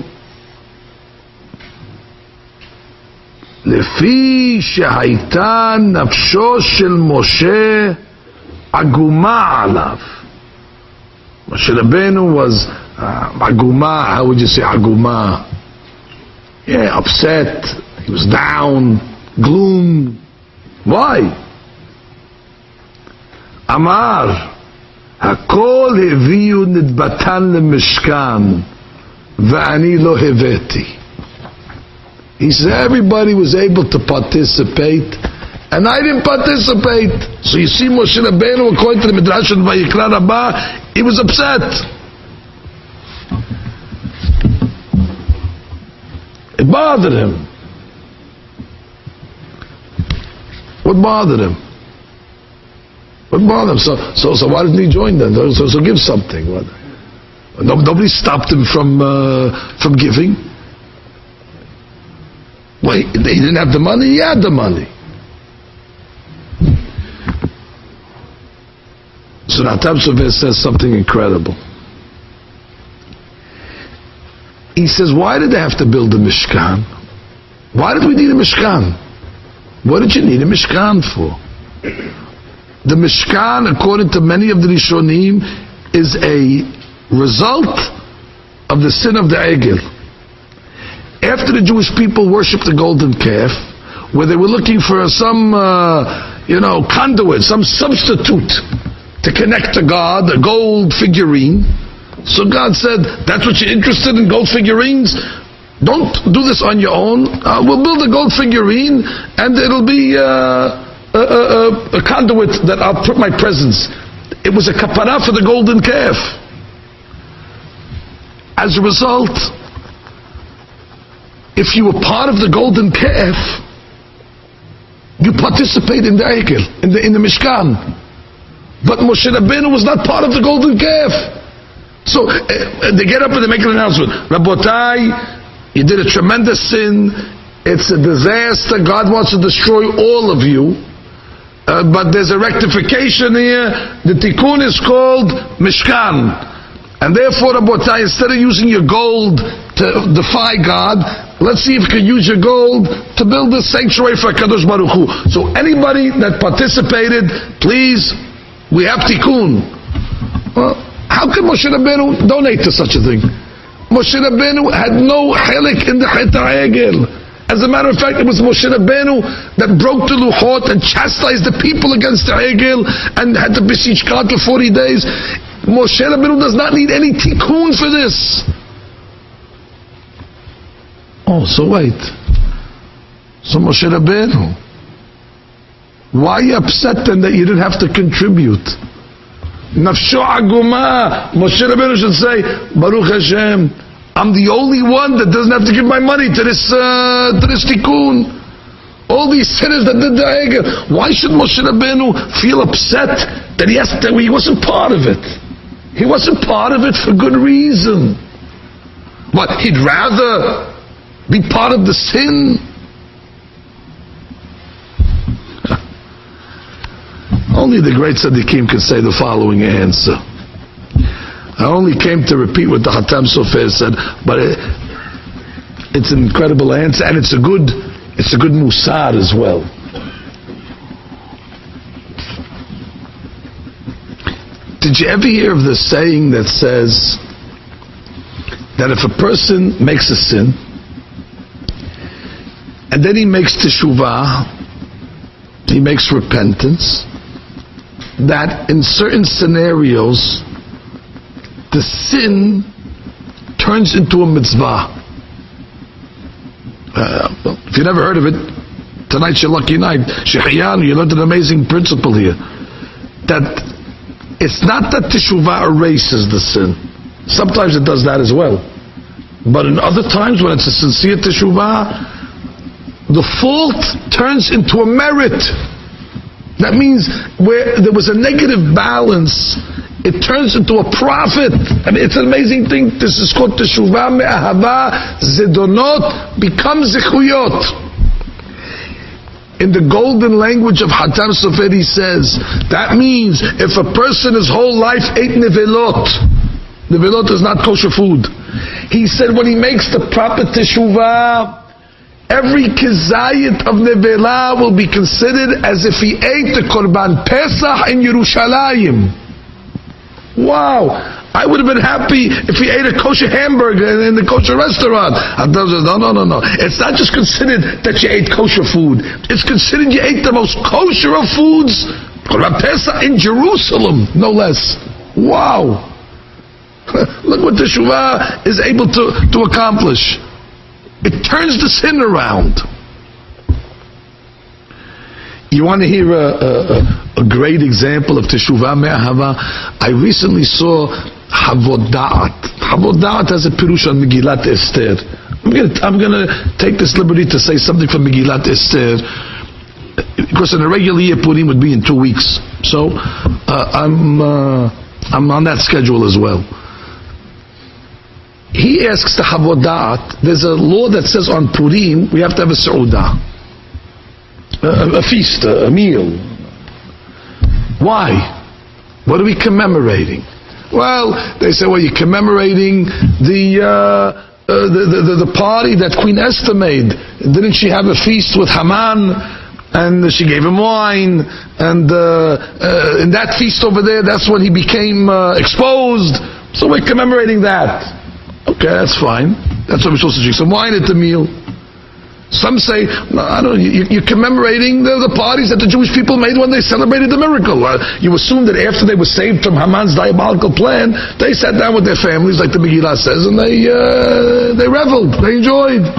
לפי שהייתה נפשו של משה עגומה עליו. Moshe Rabbeinu was עגומה, uh, how would you say עגומה? Yeah, upset, he was down, gloom. Why? Amar, הכל הביאו נדבתן למשכן, ואני לא הבאתי. He said everybody was able to participate, and I didn't participate. So you see Moshe Rabbeinu, according to the Midrash of Vayikra Rabbah, he was upset. It bothered him. What bothered him? What bothered him? So, so, so why didn't he join then? So, so give something. What? Nobody stopped him from uh, from giving. Well, he, he didn't have the money. He had the money. So now Hatam Sofer says something incredible. He says, why did they have to build a Mishkan? Why did we need a Mishkan? What did you need a Mishkan for? The Mishkan, according to many of the Rishonim, is a result of the sin of the Egel. After the Jewish people worshipped the golden calf, where they were looking for some, uh, you know, conduit, some substitute to connect to God, a gold figurine. So God said, that's what you're interested in, gold figurines? Don't do this on your own. Uh, we'll build a gold figurine, and it'll be uh, a, a, a conduit that I'll put my presence. It was a kapara for the golden calf. As a result, if you were part of the golden calf, you participate in the Eikel, in the, in the Mishkan. But Moshe Rabbeinu was not part of the golden calf. So uh, they get up and they make an announcement. Rabotai, you did a tremendous sin. It's a disaster. God wants to destroy all of you. Uh, but there's a rectification here. The tikkun is called Mishkan. And therefore, Rabotai, instead of using your gold to defy God, let's see if you can use your gold to build a sanctuary for Kadosh Baruch Hu. So anybody that participated, please, we have tikkun. Well, how can Moshe Rabbeinu donate to such a thing? Moshe Rabbeinu had no chelik in the Chet HaEgel. As a matter of fact, it was Moshe Rabbeinu that broke the Luchot and chastised the people against the Egel and had to beseech God for forty days. Moshe Rabbeinu does not need any tikkun for this. Oh, so wait. So Moshe Rabbeinu, why are you upset then that you didn't have to contribute? Nafsho aguma. Moshe Rabbeinu should say, Baruch Hashem, I'm the only one that doesn't have to give my money to this uh, to this tikkun. All these sinners that did the Egel. Why should Moshe Rabbeinu feel upset that he has to, he wasn't part of it? He wasn't part of it for good reason. But he'd rather be part of the sin. Only the great tzaddikim can say the following answer. I only came to repeat what the Hatam Sofer said, but it, it's an incredible answer, and it's a good, it's a good musar as well. Did you ever hear of the saying that says that if a person makes a sin and then he makes teshuvah, he makes repentance, that in certain scenarios the sin turns into a mitzvah? Uh, well, if you never heard of it, tonight's your lucky night. Shechiyanu, you learned an amazing principle here. That it's not that teshuvah erases the sin. Sometimes it does that as well. But in other times, when it's a sincere teshuvah, the fault turns into a merit. That means where there was a negative balance, it turns into a profit. I mean, it's an amazing thing. This is called teshuvah me'ahava zedonot becomes zechuyot. In the golden language of Hatam Sofer, he says, that means if a person his whole life ate nevelot, nevelot is not kosher food. He said when he makes the proper teshuvah, every kizayit of nevela will be considered as if he ate the korban Pesach in Yerushalayim. Wow! I would have been happy if he ate a kosher hamburger in the kosher restaurant. No, no, no, no. It's not just considered that you ate kosher food. It's considered you ate the most kosher of foods, Korban Pesach in Jerusalem, no less. Wow! Look what teshuvah is able to, to accomplish. It turns the sin around. You want to hear a, a, a great example of teshuvah me'ahava? I recently saw Havod Da'at. Havod Da'at has a pirush on Megillat Esther. I'm going to I'm gonna take this liberty to say something from Megillat Esther, because in a regular year Purim would be in two weeks. So uh, I'm uh, I'm on that schedule as well. He asks the Havod Da'at, there's a law that says on Purim we have to have a Seudah. A, a feast, a, a meal. Why? What are we commemorating? Well, they say, well, you're commemorating the, uh, uh, the, the, the party that Queen Esther made. Didn't she have a feast with Haman? And she gave him wine. And uh, uh, in that feast over there, that's when he became uh, exposed. So we're commemorating that. Okay, that's fine. That's what we're supposed to drink some wine at the meal. Some say, no, I don't know, you, you're commemorating the, the parties that the Jewish people made when they celebrated the miracle. Uh, you assume that after they were saved from Haman's diabolical plan, they sat down with their families, like the Megillah says, and they uh, they reveled, they enjoyed.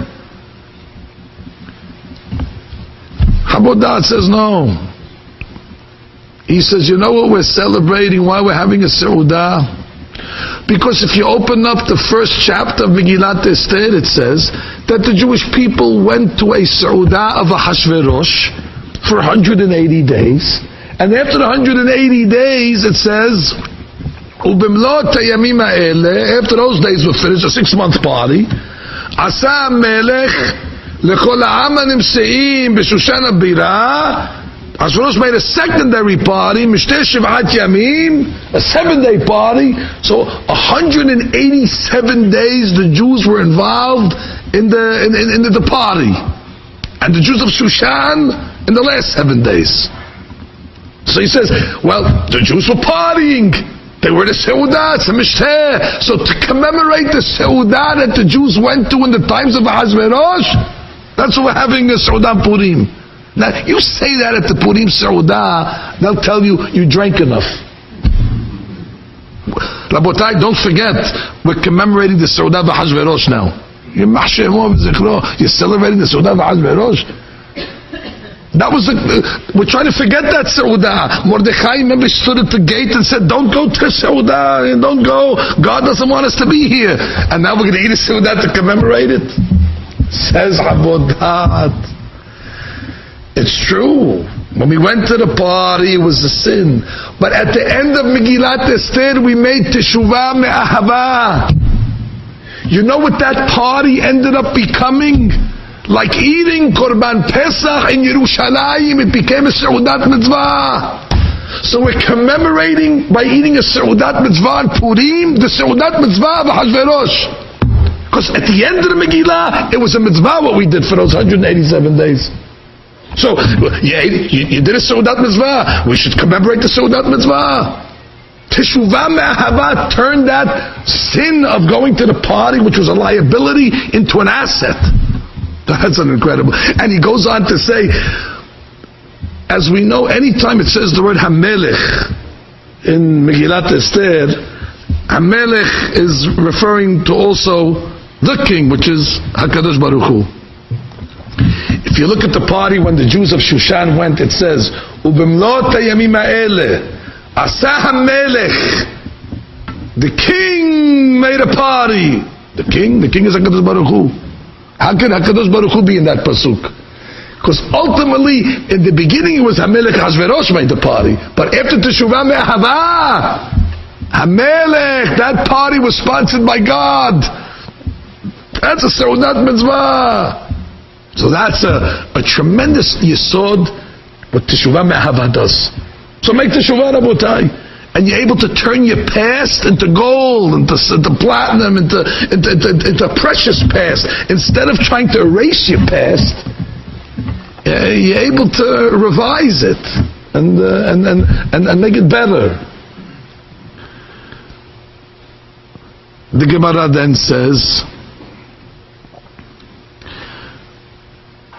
Havod Da'at says no. He says, you know what we're celebrating, why we're having a Seudah? Because if you open up the first chapter of Megillat Esther, it says that the Jewish people went to a Seudah of Ahashverosh for one hundred eighty days, and after the one hundred eighty days, it says, Ubimlot hayamim ha'eleh, after those days were finished, a six-month party, Asa melech lechol ha'am hanimseim b'Shushan habirah. Ahashverosh made a secondary party, Mishteh Shiv'at Yamim, a seven-day party. So one hundred eighty-seven days the Jews were involved in the in, in, in the, the party, and the Jews of Shushan in the last seven days. So he says, well, the Jews were partying. They were the Seudah, it's a Mishteh. So to commemorate the Seudah that the Jews went to in the times of Ahashverosh, that's what we're having a Seudah Purim. Now, you say that at the Purim Seudah, they'll tell you, you drank enough. Rabotai, don't forget, we're commemorating the Seudah of Ahashverosh now. You're celebrating the Seudah of Ahashverosh. That was the, we're trying to forget that Seudah. Mordechai, remember, stood at the gate and said, don't go to Seudah, don't go. God doesn't want us to be here. And now we're going to eat a Seudah to commemorate it? Says Havod Da'at. It's true. When we went to the party, it was a sin. But at the end of Megillat Esther, we made teshuvah me'ahava. You know what that party ended up becoming? Like eating Korban Pesach in Yerushalayim, it became a Seudat Mitzvah. So we're commemorating by eating a Seudat Mitzvah on Purim, the Seudat Mitzvah of Ahashverosh. Because at the end of the Megillah, it was a mitzvah what we did for those one hundred eighty-seven days. So, you, you, you did a Seudat Mitzvah, we should commemorate the Seudat Mitzvah. Teshuvah me'ahava turned that sin of going to the party, which was a liability, into an asset. That's an incredible. And he goes on to say, as we know, anytime it says the word Hamelech in Megillat Esther, Hamelech is referring to also the king, which is HaKadosh Baruch Hu. If you look at the party when the Jews of Shushan went, it says, Ubimlot hayamim ha'eleh, Asa HaMelech, the king made a party. The king? The king is HaKadosh Baruch Hu. How can HaKadosh Baruch Hu be in that pasuk? Because ultimately, in the beginning it was HaMelech Ahashverosh made the party. But after Teshuvah me'ahava, HaMelech, that party was sponsored by God. That's a Seudat Mitzvah. So that's a, a tremendous yesod what Teshuvah me'ahava does. So make Teshuvah, Rabotai, and you're able to turn your past into gold, into, into platinum, into, into, into, into precious past. Instead of trying to erase your past, uh, you're able to revise it and, uh, and, and, and, and make it better. The Gemara then says,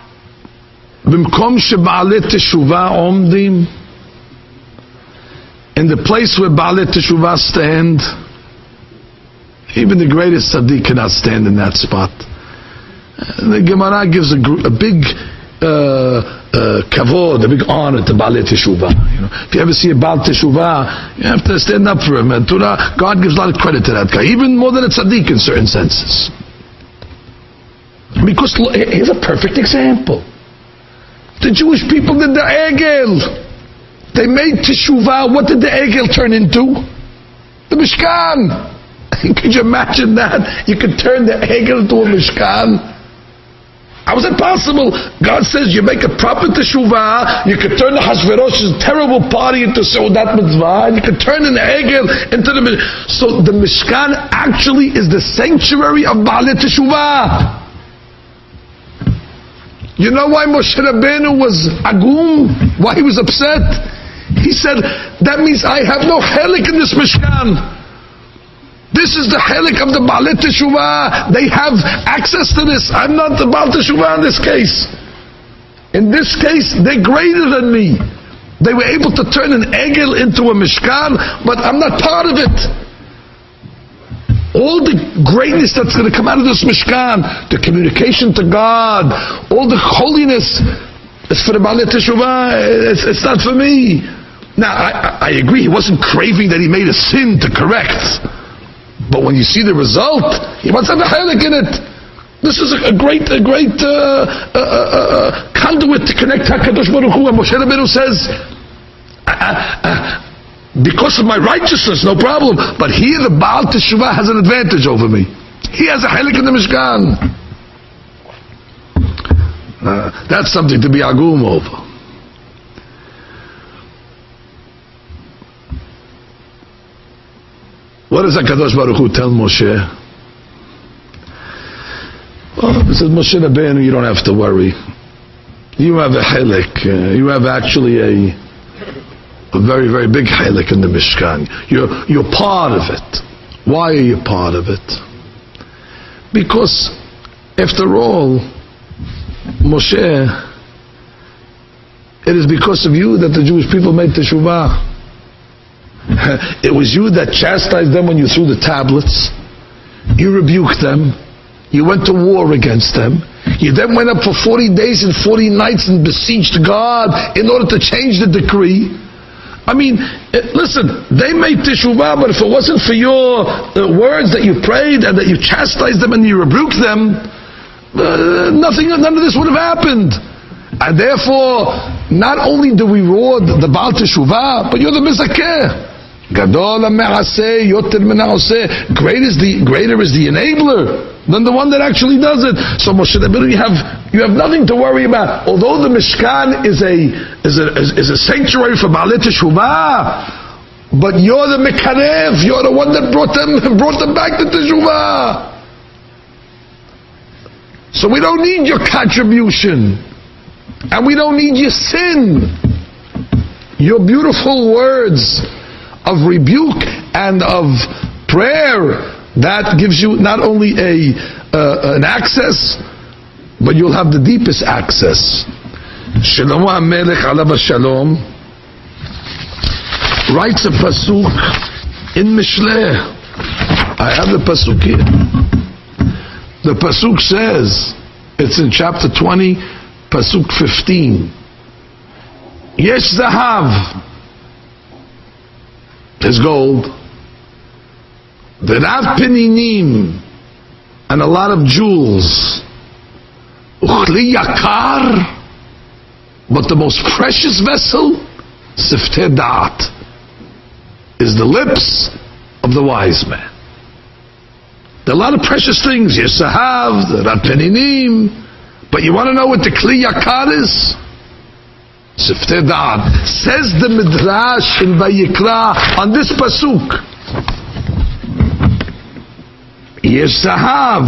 במקום שבעלי תשובה עומדים, in the place where Baalei Teshuvah stand, even the greatest tzaddik cannot stand in that spot. The Gemara gives a, a big uh, uh, kavod, a big honor to Baalei Teshuvah. You know, if you ever see a Baal Teshuvah, you have to stand up for him. And Torah, God gives a lot of credit to that guy, even more than a tzaddik in certain senses. Because here's a perfect example. The Jewish people did the Egel. They made Teshuvah. What did the Egel turn into? The Mishkan. Could you imagine that? You could turn the Egel into a Mishkan? How is it possible? God says you make a proper Teshuvah, you could turn the Hashverosh's terrible party into Seudat Mitzvah, and you could turn an Egel into the Mishkan. So the Mishkan actually is the sanctuary of Baalei Teshuvah. You know why Moshe Rabbeinu was agum? Why he was upset? He said, that means I have no chelik in this Mishkan. This is the chelik of the Baalei Teshuvah. They have access to this. I'm not the Baal Teshuvah in this case. In this case, they're greater than me. They were able to turn an egel into a Mishkan, but I'm not part of it. All the greatness that's going to come out of this Mishkan, the communication to God, all the holiness, it's for the Baalei Teshuvah, it's, it's not for me. Now, I, I agree, he wasn't craving that he made a sin to correct. But when you see the result, he wants to have a chelik in it. This is a, a great, a great uh, uh, uh, uh, conduit to connect HaKadosh Baruch Hu. And Moshe Rabbeinu says, uh, uh, because of my righteousness, no problem. But here the Baal Teshuvah has an advantage over me. He has a chelik in the Mishkan. Uh, that's something to be agum over. What does HaKadosh Baruch Hu tell Moshe? Well, he says, Moshe Rabbeinu, you don't have to worry. You have a chelik. Uh, you have actually a A very, very big chelik in the Mishkan. You're, you're part of it. Why are you part of it? Because, after all, Moshe, it is because of you that the Jewish people made Teshuvah. It was you that chastised them when you threw the tablets. You rebuked them. You went to war against them. You then went up for forty days and forty nights and besieged God in order to change the decree. I mean, listen, they made Teshuvah, but if it wasn't for your uh, words that you prayed and that you chastised them and you rebuked them, uh, nothing, none of this would have happened. And therefore, not only do we reward the Baal Teshuvah, but you're the Mizakeh. Gadol ha'me'aseh yoter min ha'oseh. Great is the greater is the enabler than the one that actually does it. So Moshe Rabbeinu, you have you have nothing to worry about. Although the Mishkan is a is a is, is a sanctuary for Baalei Teshuvah, but you're the Mekarev, you're the one that brought them brought them back to Teshuvah. So we don't need your contribution, and we don't need your sin. Your beautiful words of rebuke and of prayer, that gives you not only a uh, an access, but you'll have the deepest access. Shlomo HaMelech alav Shalom writes a pasuk in Mishleh. I have the pasuk here. The pasuk says, it's in chapter twenty, pasuk fifteen. Yesh zahav, there's gold. V'rav peninim, and a lot of jewels. Uchli yakar, but the most precious vessel, siftei da'at, is the lips of the wise man. There are a lot of precious things. Yesahav, the Rav peninim, but you want to know what the kli yakar is? Siftei da'at. Says the Midrash in Vayikra on this pasuk. Yesh zahav.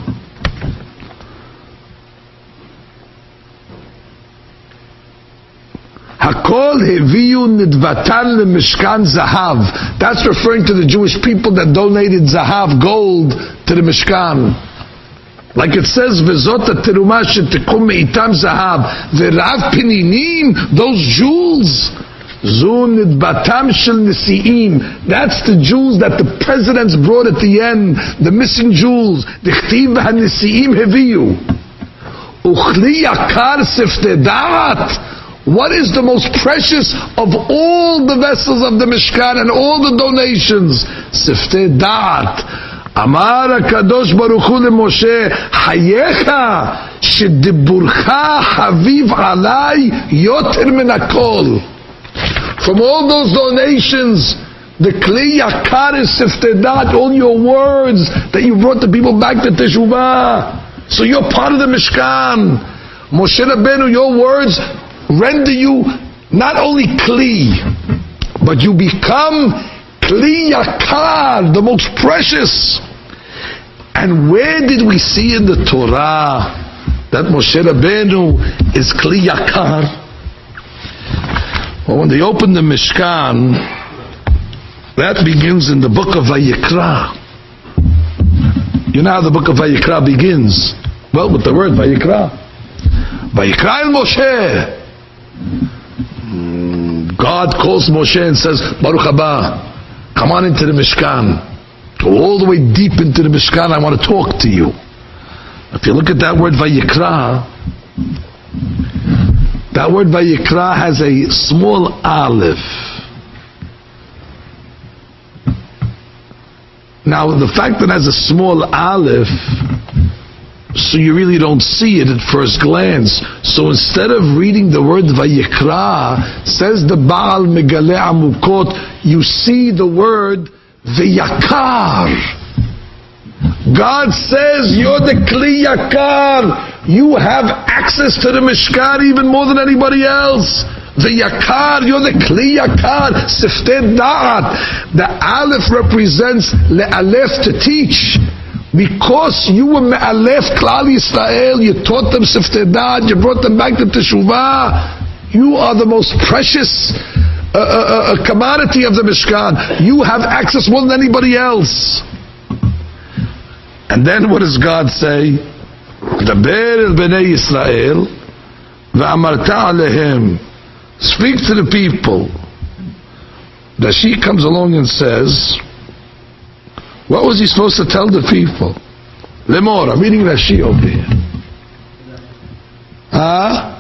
Hakol heviyu nidvatan leMishkan zahav. That's referring to the Jewish people that donated zahav, gold, to the Mishkan. Like it says, V'zot terumah shetikum meitam zahav. V'rav pininim, those jewels Zun Batam Shel Nisi'im. That's the jewels that the presidents brought at the end, the missing jewels. Dichtiv HaNisi'im Heviyu. Uchli Yakar Siftei Da'at. What is the most precious of all the vessels of the Mishkan and all the donations? Siftei Da'at. Amar HaKadosh Baruch Hu leMoshe, Hayecha shediburcha haviv alai yoter min hakol. From all those donations, the Kli Yakar is Siftei Da'at, all your words that you brought the people back to Teshuvah. So you're part of the Mishkan. Moshe Rabbeinu, your words render you not only Kli, but you become Kli Yakar, the most precious. And where did we see in the Torah that Moshe Rabbeinu is Kli Yakar? Well, when they opened the Mishkan, that begins in the book of Vayikra. You know how the book of Vayikra begins? Well, with the word Vayikra. Vayikra el Moshe. God calls Moshe and says, Baruch haba, come on into the Mishkan. Go all the way deep into the Mishkan, I want to talk to you. If you look at that word Vayikra, that word Vayikra has a small aleph. Now, the fact that it has a small aleph, so you really don't see it at first glance. So instead of reading the word Vayikra, says the Baal Megale Amukot, you see the word Vayakar. God says you're the Kli Yakar. You have access to the Mishkan even more than anybody else. The Yakar, you're the Kli Yakar. Siftei Da'at. The Aleph represents Le'alef, to teach. Because you were Me'alef Klal Yisrael, you taught them Siftei Da'at, you brought them back to Teshuvah. You are the most precious uh, uh, uh, commodity of the Mishkan. You have access more than anybody else. And then what does God say? Daber el bnei Yisrael ve'amarta alehem. Speak to the people. Rashi comes along and says, what was he supposed to tell the people? Lemor, I'm reading Rashi over here. Huh?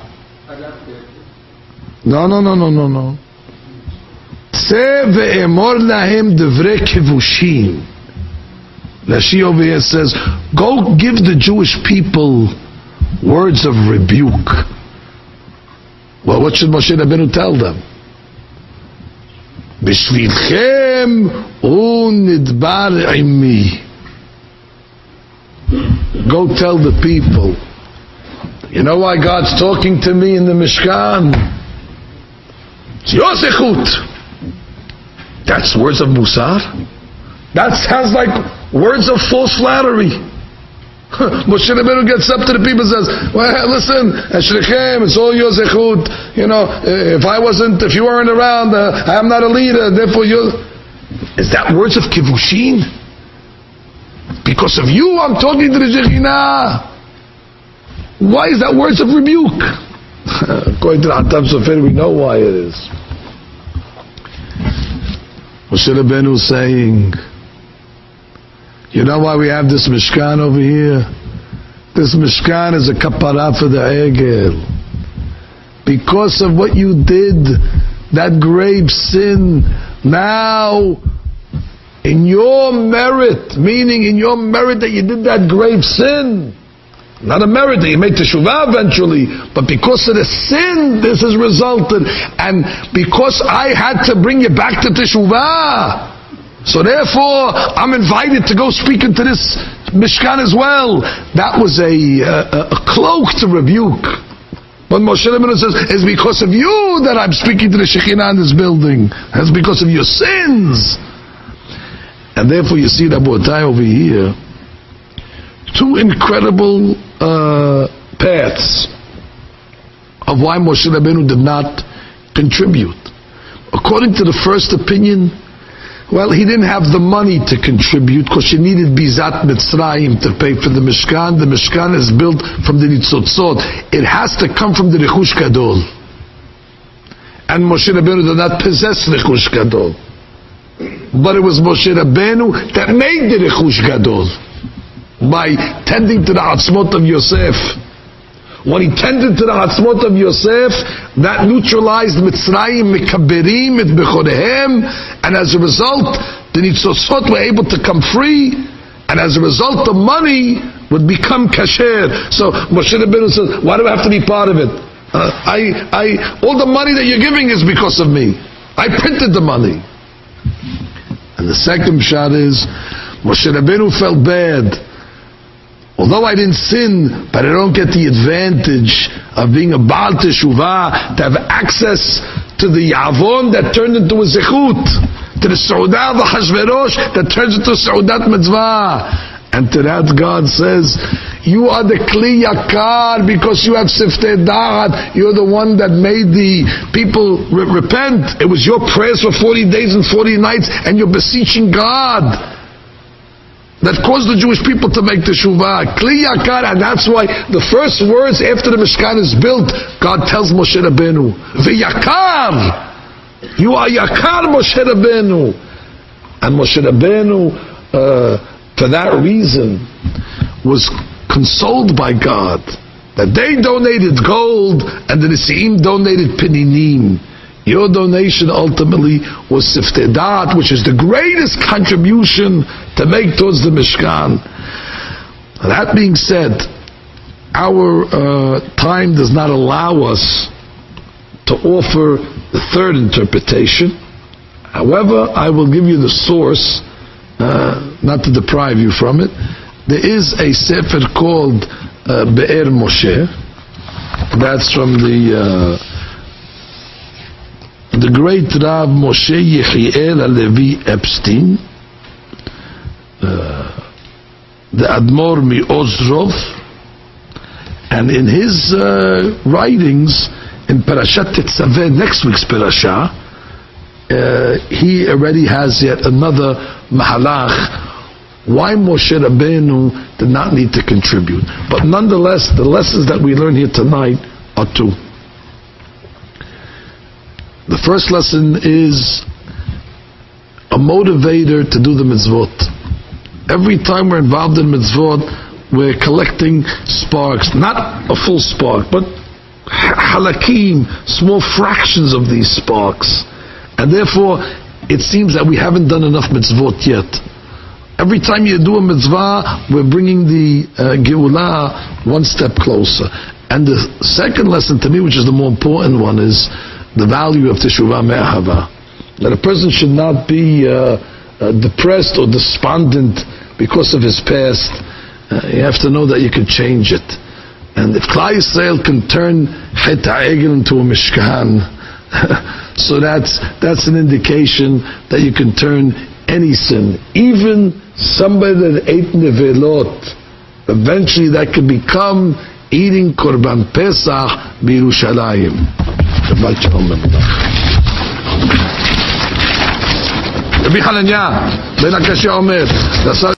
No, no, no, no, no, no. Se ve'emor lahem devre kevushim. Rashi over here says, go give the Jewish people words of rebuke. Well, what should Moshe Rabbeinu tell them? Bishvilchem unidbar imi. Go tell the people, you know why God's talking to me in the Mishkan? It's your zechut. That's words of Musar? That sounds like words of false flattery. Moshe Rabbeinu gets up to the people and says, well, listen, Eshrechem, it's all your zechut. You know, if I wasn't, if you weren't around, uh, I'm not a leader, therefore you. Is that words of kivushin? Because of you, I'm talking to the Shekhinah. Why is that words of rebuke? According to the Hatam Sofer, we know why it is. Moshe Rabbeinu is saying, you know why we have this Mishkan over here? This Mishkan is a kapara for the Egel. Because of what you did, that grave sin, now, in your merit, meaning in your merit that you did that grave sin, not a merit that you make teshuvah eventually, but because of the sin, this has resulted, and because I had to bring you back to teshuvah, so therefore, I'm invited to go speak into this Mishkan as well. That was a, a, a cloak to rebuke. But Moshe Rabbeinu says, it's because of you that I'm speaking to the Shekhinah in this building. It's because of your sins. And therefore you see Rabotai over here, two incredible uh, paths of why Moshe Rabbeinu did not contribute. According to the first opinion, well, he didn't have the money to contribute because he needed Bizat Mitzrayim to pay for the Mishkan. The Mishkan is built from the Nitzotzot. It has to come from the Rechush Gadol. and Moshe Rabbeinu did not possess Rechush Gadol. But it was Moshe Rabbeinu that made the Rechush Gadol by tending to the Atzmot of Yosef. When he tended to the Atzmot of Yosef, that neutralized Mitzrayim, Mikaberim, Mit Bechorehem, and as a result, the Nitzotzot were able to come free, and as a result, the money would become kasher. So Moshe Rabbeinu says, why do I have to be part of it? Uh, I, I, all the money that you're giving is because of me. I printed the money. And the second shot is, Moshe Rabbeinu felt bad. Although I didn't sin, but I don't get the advantage of being a Baal Teshuvah, to have access to the Yavon that turned into a Zechut, to the Seudah of Hashverosh that turns into Seudat Mitzvah. And to that God says, you are the Kli Yakar because you have Siftei Da'at. You're the one that made the people re- repent. It was your prayers for forty days and forty nights, and you're beseeching God that caused the Jewish people to make teshuvah. Kli Yakar, and that's why the first words after the Mishkan is built, God tells Moshe Rabbeinu, V'yakar, you are Yakar, Moshe Rabbeinu. And Moshe Rabbeinu, uh, for that reason, was consoled by God that they donated gold and the Nesi'im donated pininim. Your donation ultimately was Siftei Da'at, which is the greatest contribution to make towards the Mishkan. That being said, our uh, time does not allow us to offer the third interpretation. However, I will give you the source, uh, not to deprive you from it. There is a sefer called uh, Be'er Moshe. That's from the uh, the great Rav Moshe Yechiel Halevi Epstein, uh, the Admor Mi'ozrov, and in his uh, writings in Parashat Tetzaveh, next week's parasha, uh, he already has yet another mahalach why Moshe Rabbeinu did not need to contribute. But nonetheless, the lessons that we learn here tonight are two. The first lesson is a motivator to do the mitzvot. Every time we're involved in mitzvot, we're collecting sparks, not a full spark, but halakim, small fractions of these sparks. And therefore, it seems that we haven't done enough mitzvot yet. Every time you do a mitzvah, we're bringing the uh, Geulah one step closer. And the second lesson to me, which is the more important one, is the value of Teshuvah Me'ahava. That a person should not be uh, uh, depressed or despondent because of his past. Uh, you have to know that you can change it. And if Klal Yisrael can turn Chet HaEgel into a Mishkan, so that's that's an indication that you can turn any sin, even somebody that ate nevelot, eventually that could become eating Korban Pesach b'Yerushalayim. Shabbat Shalom. Rabbi Hananya ben Akashya Omer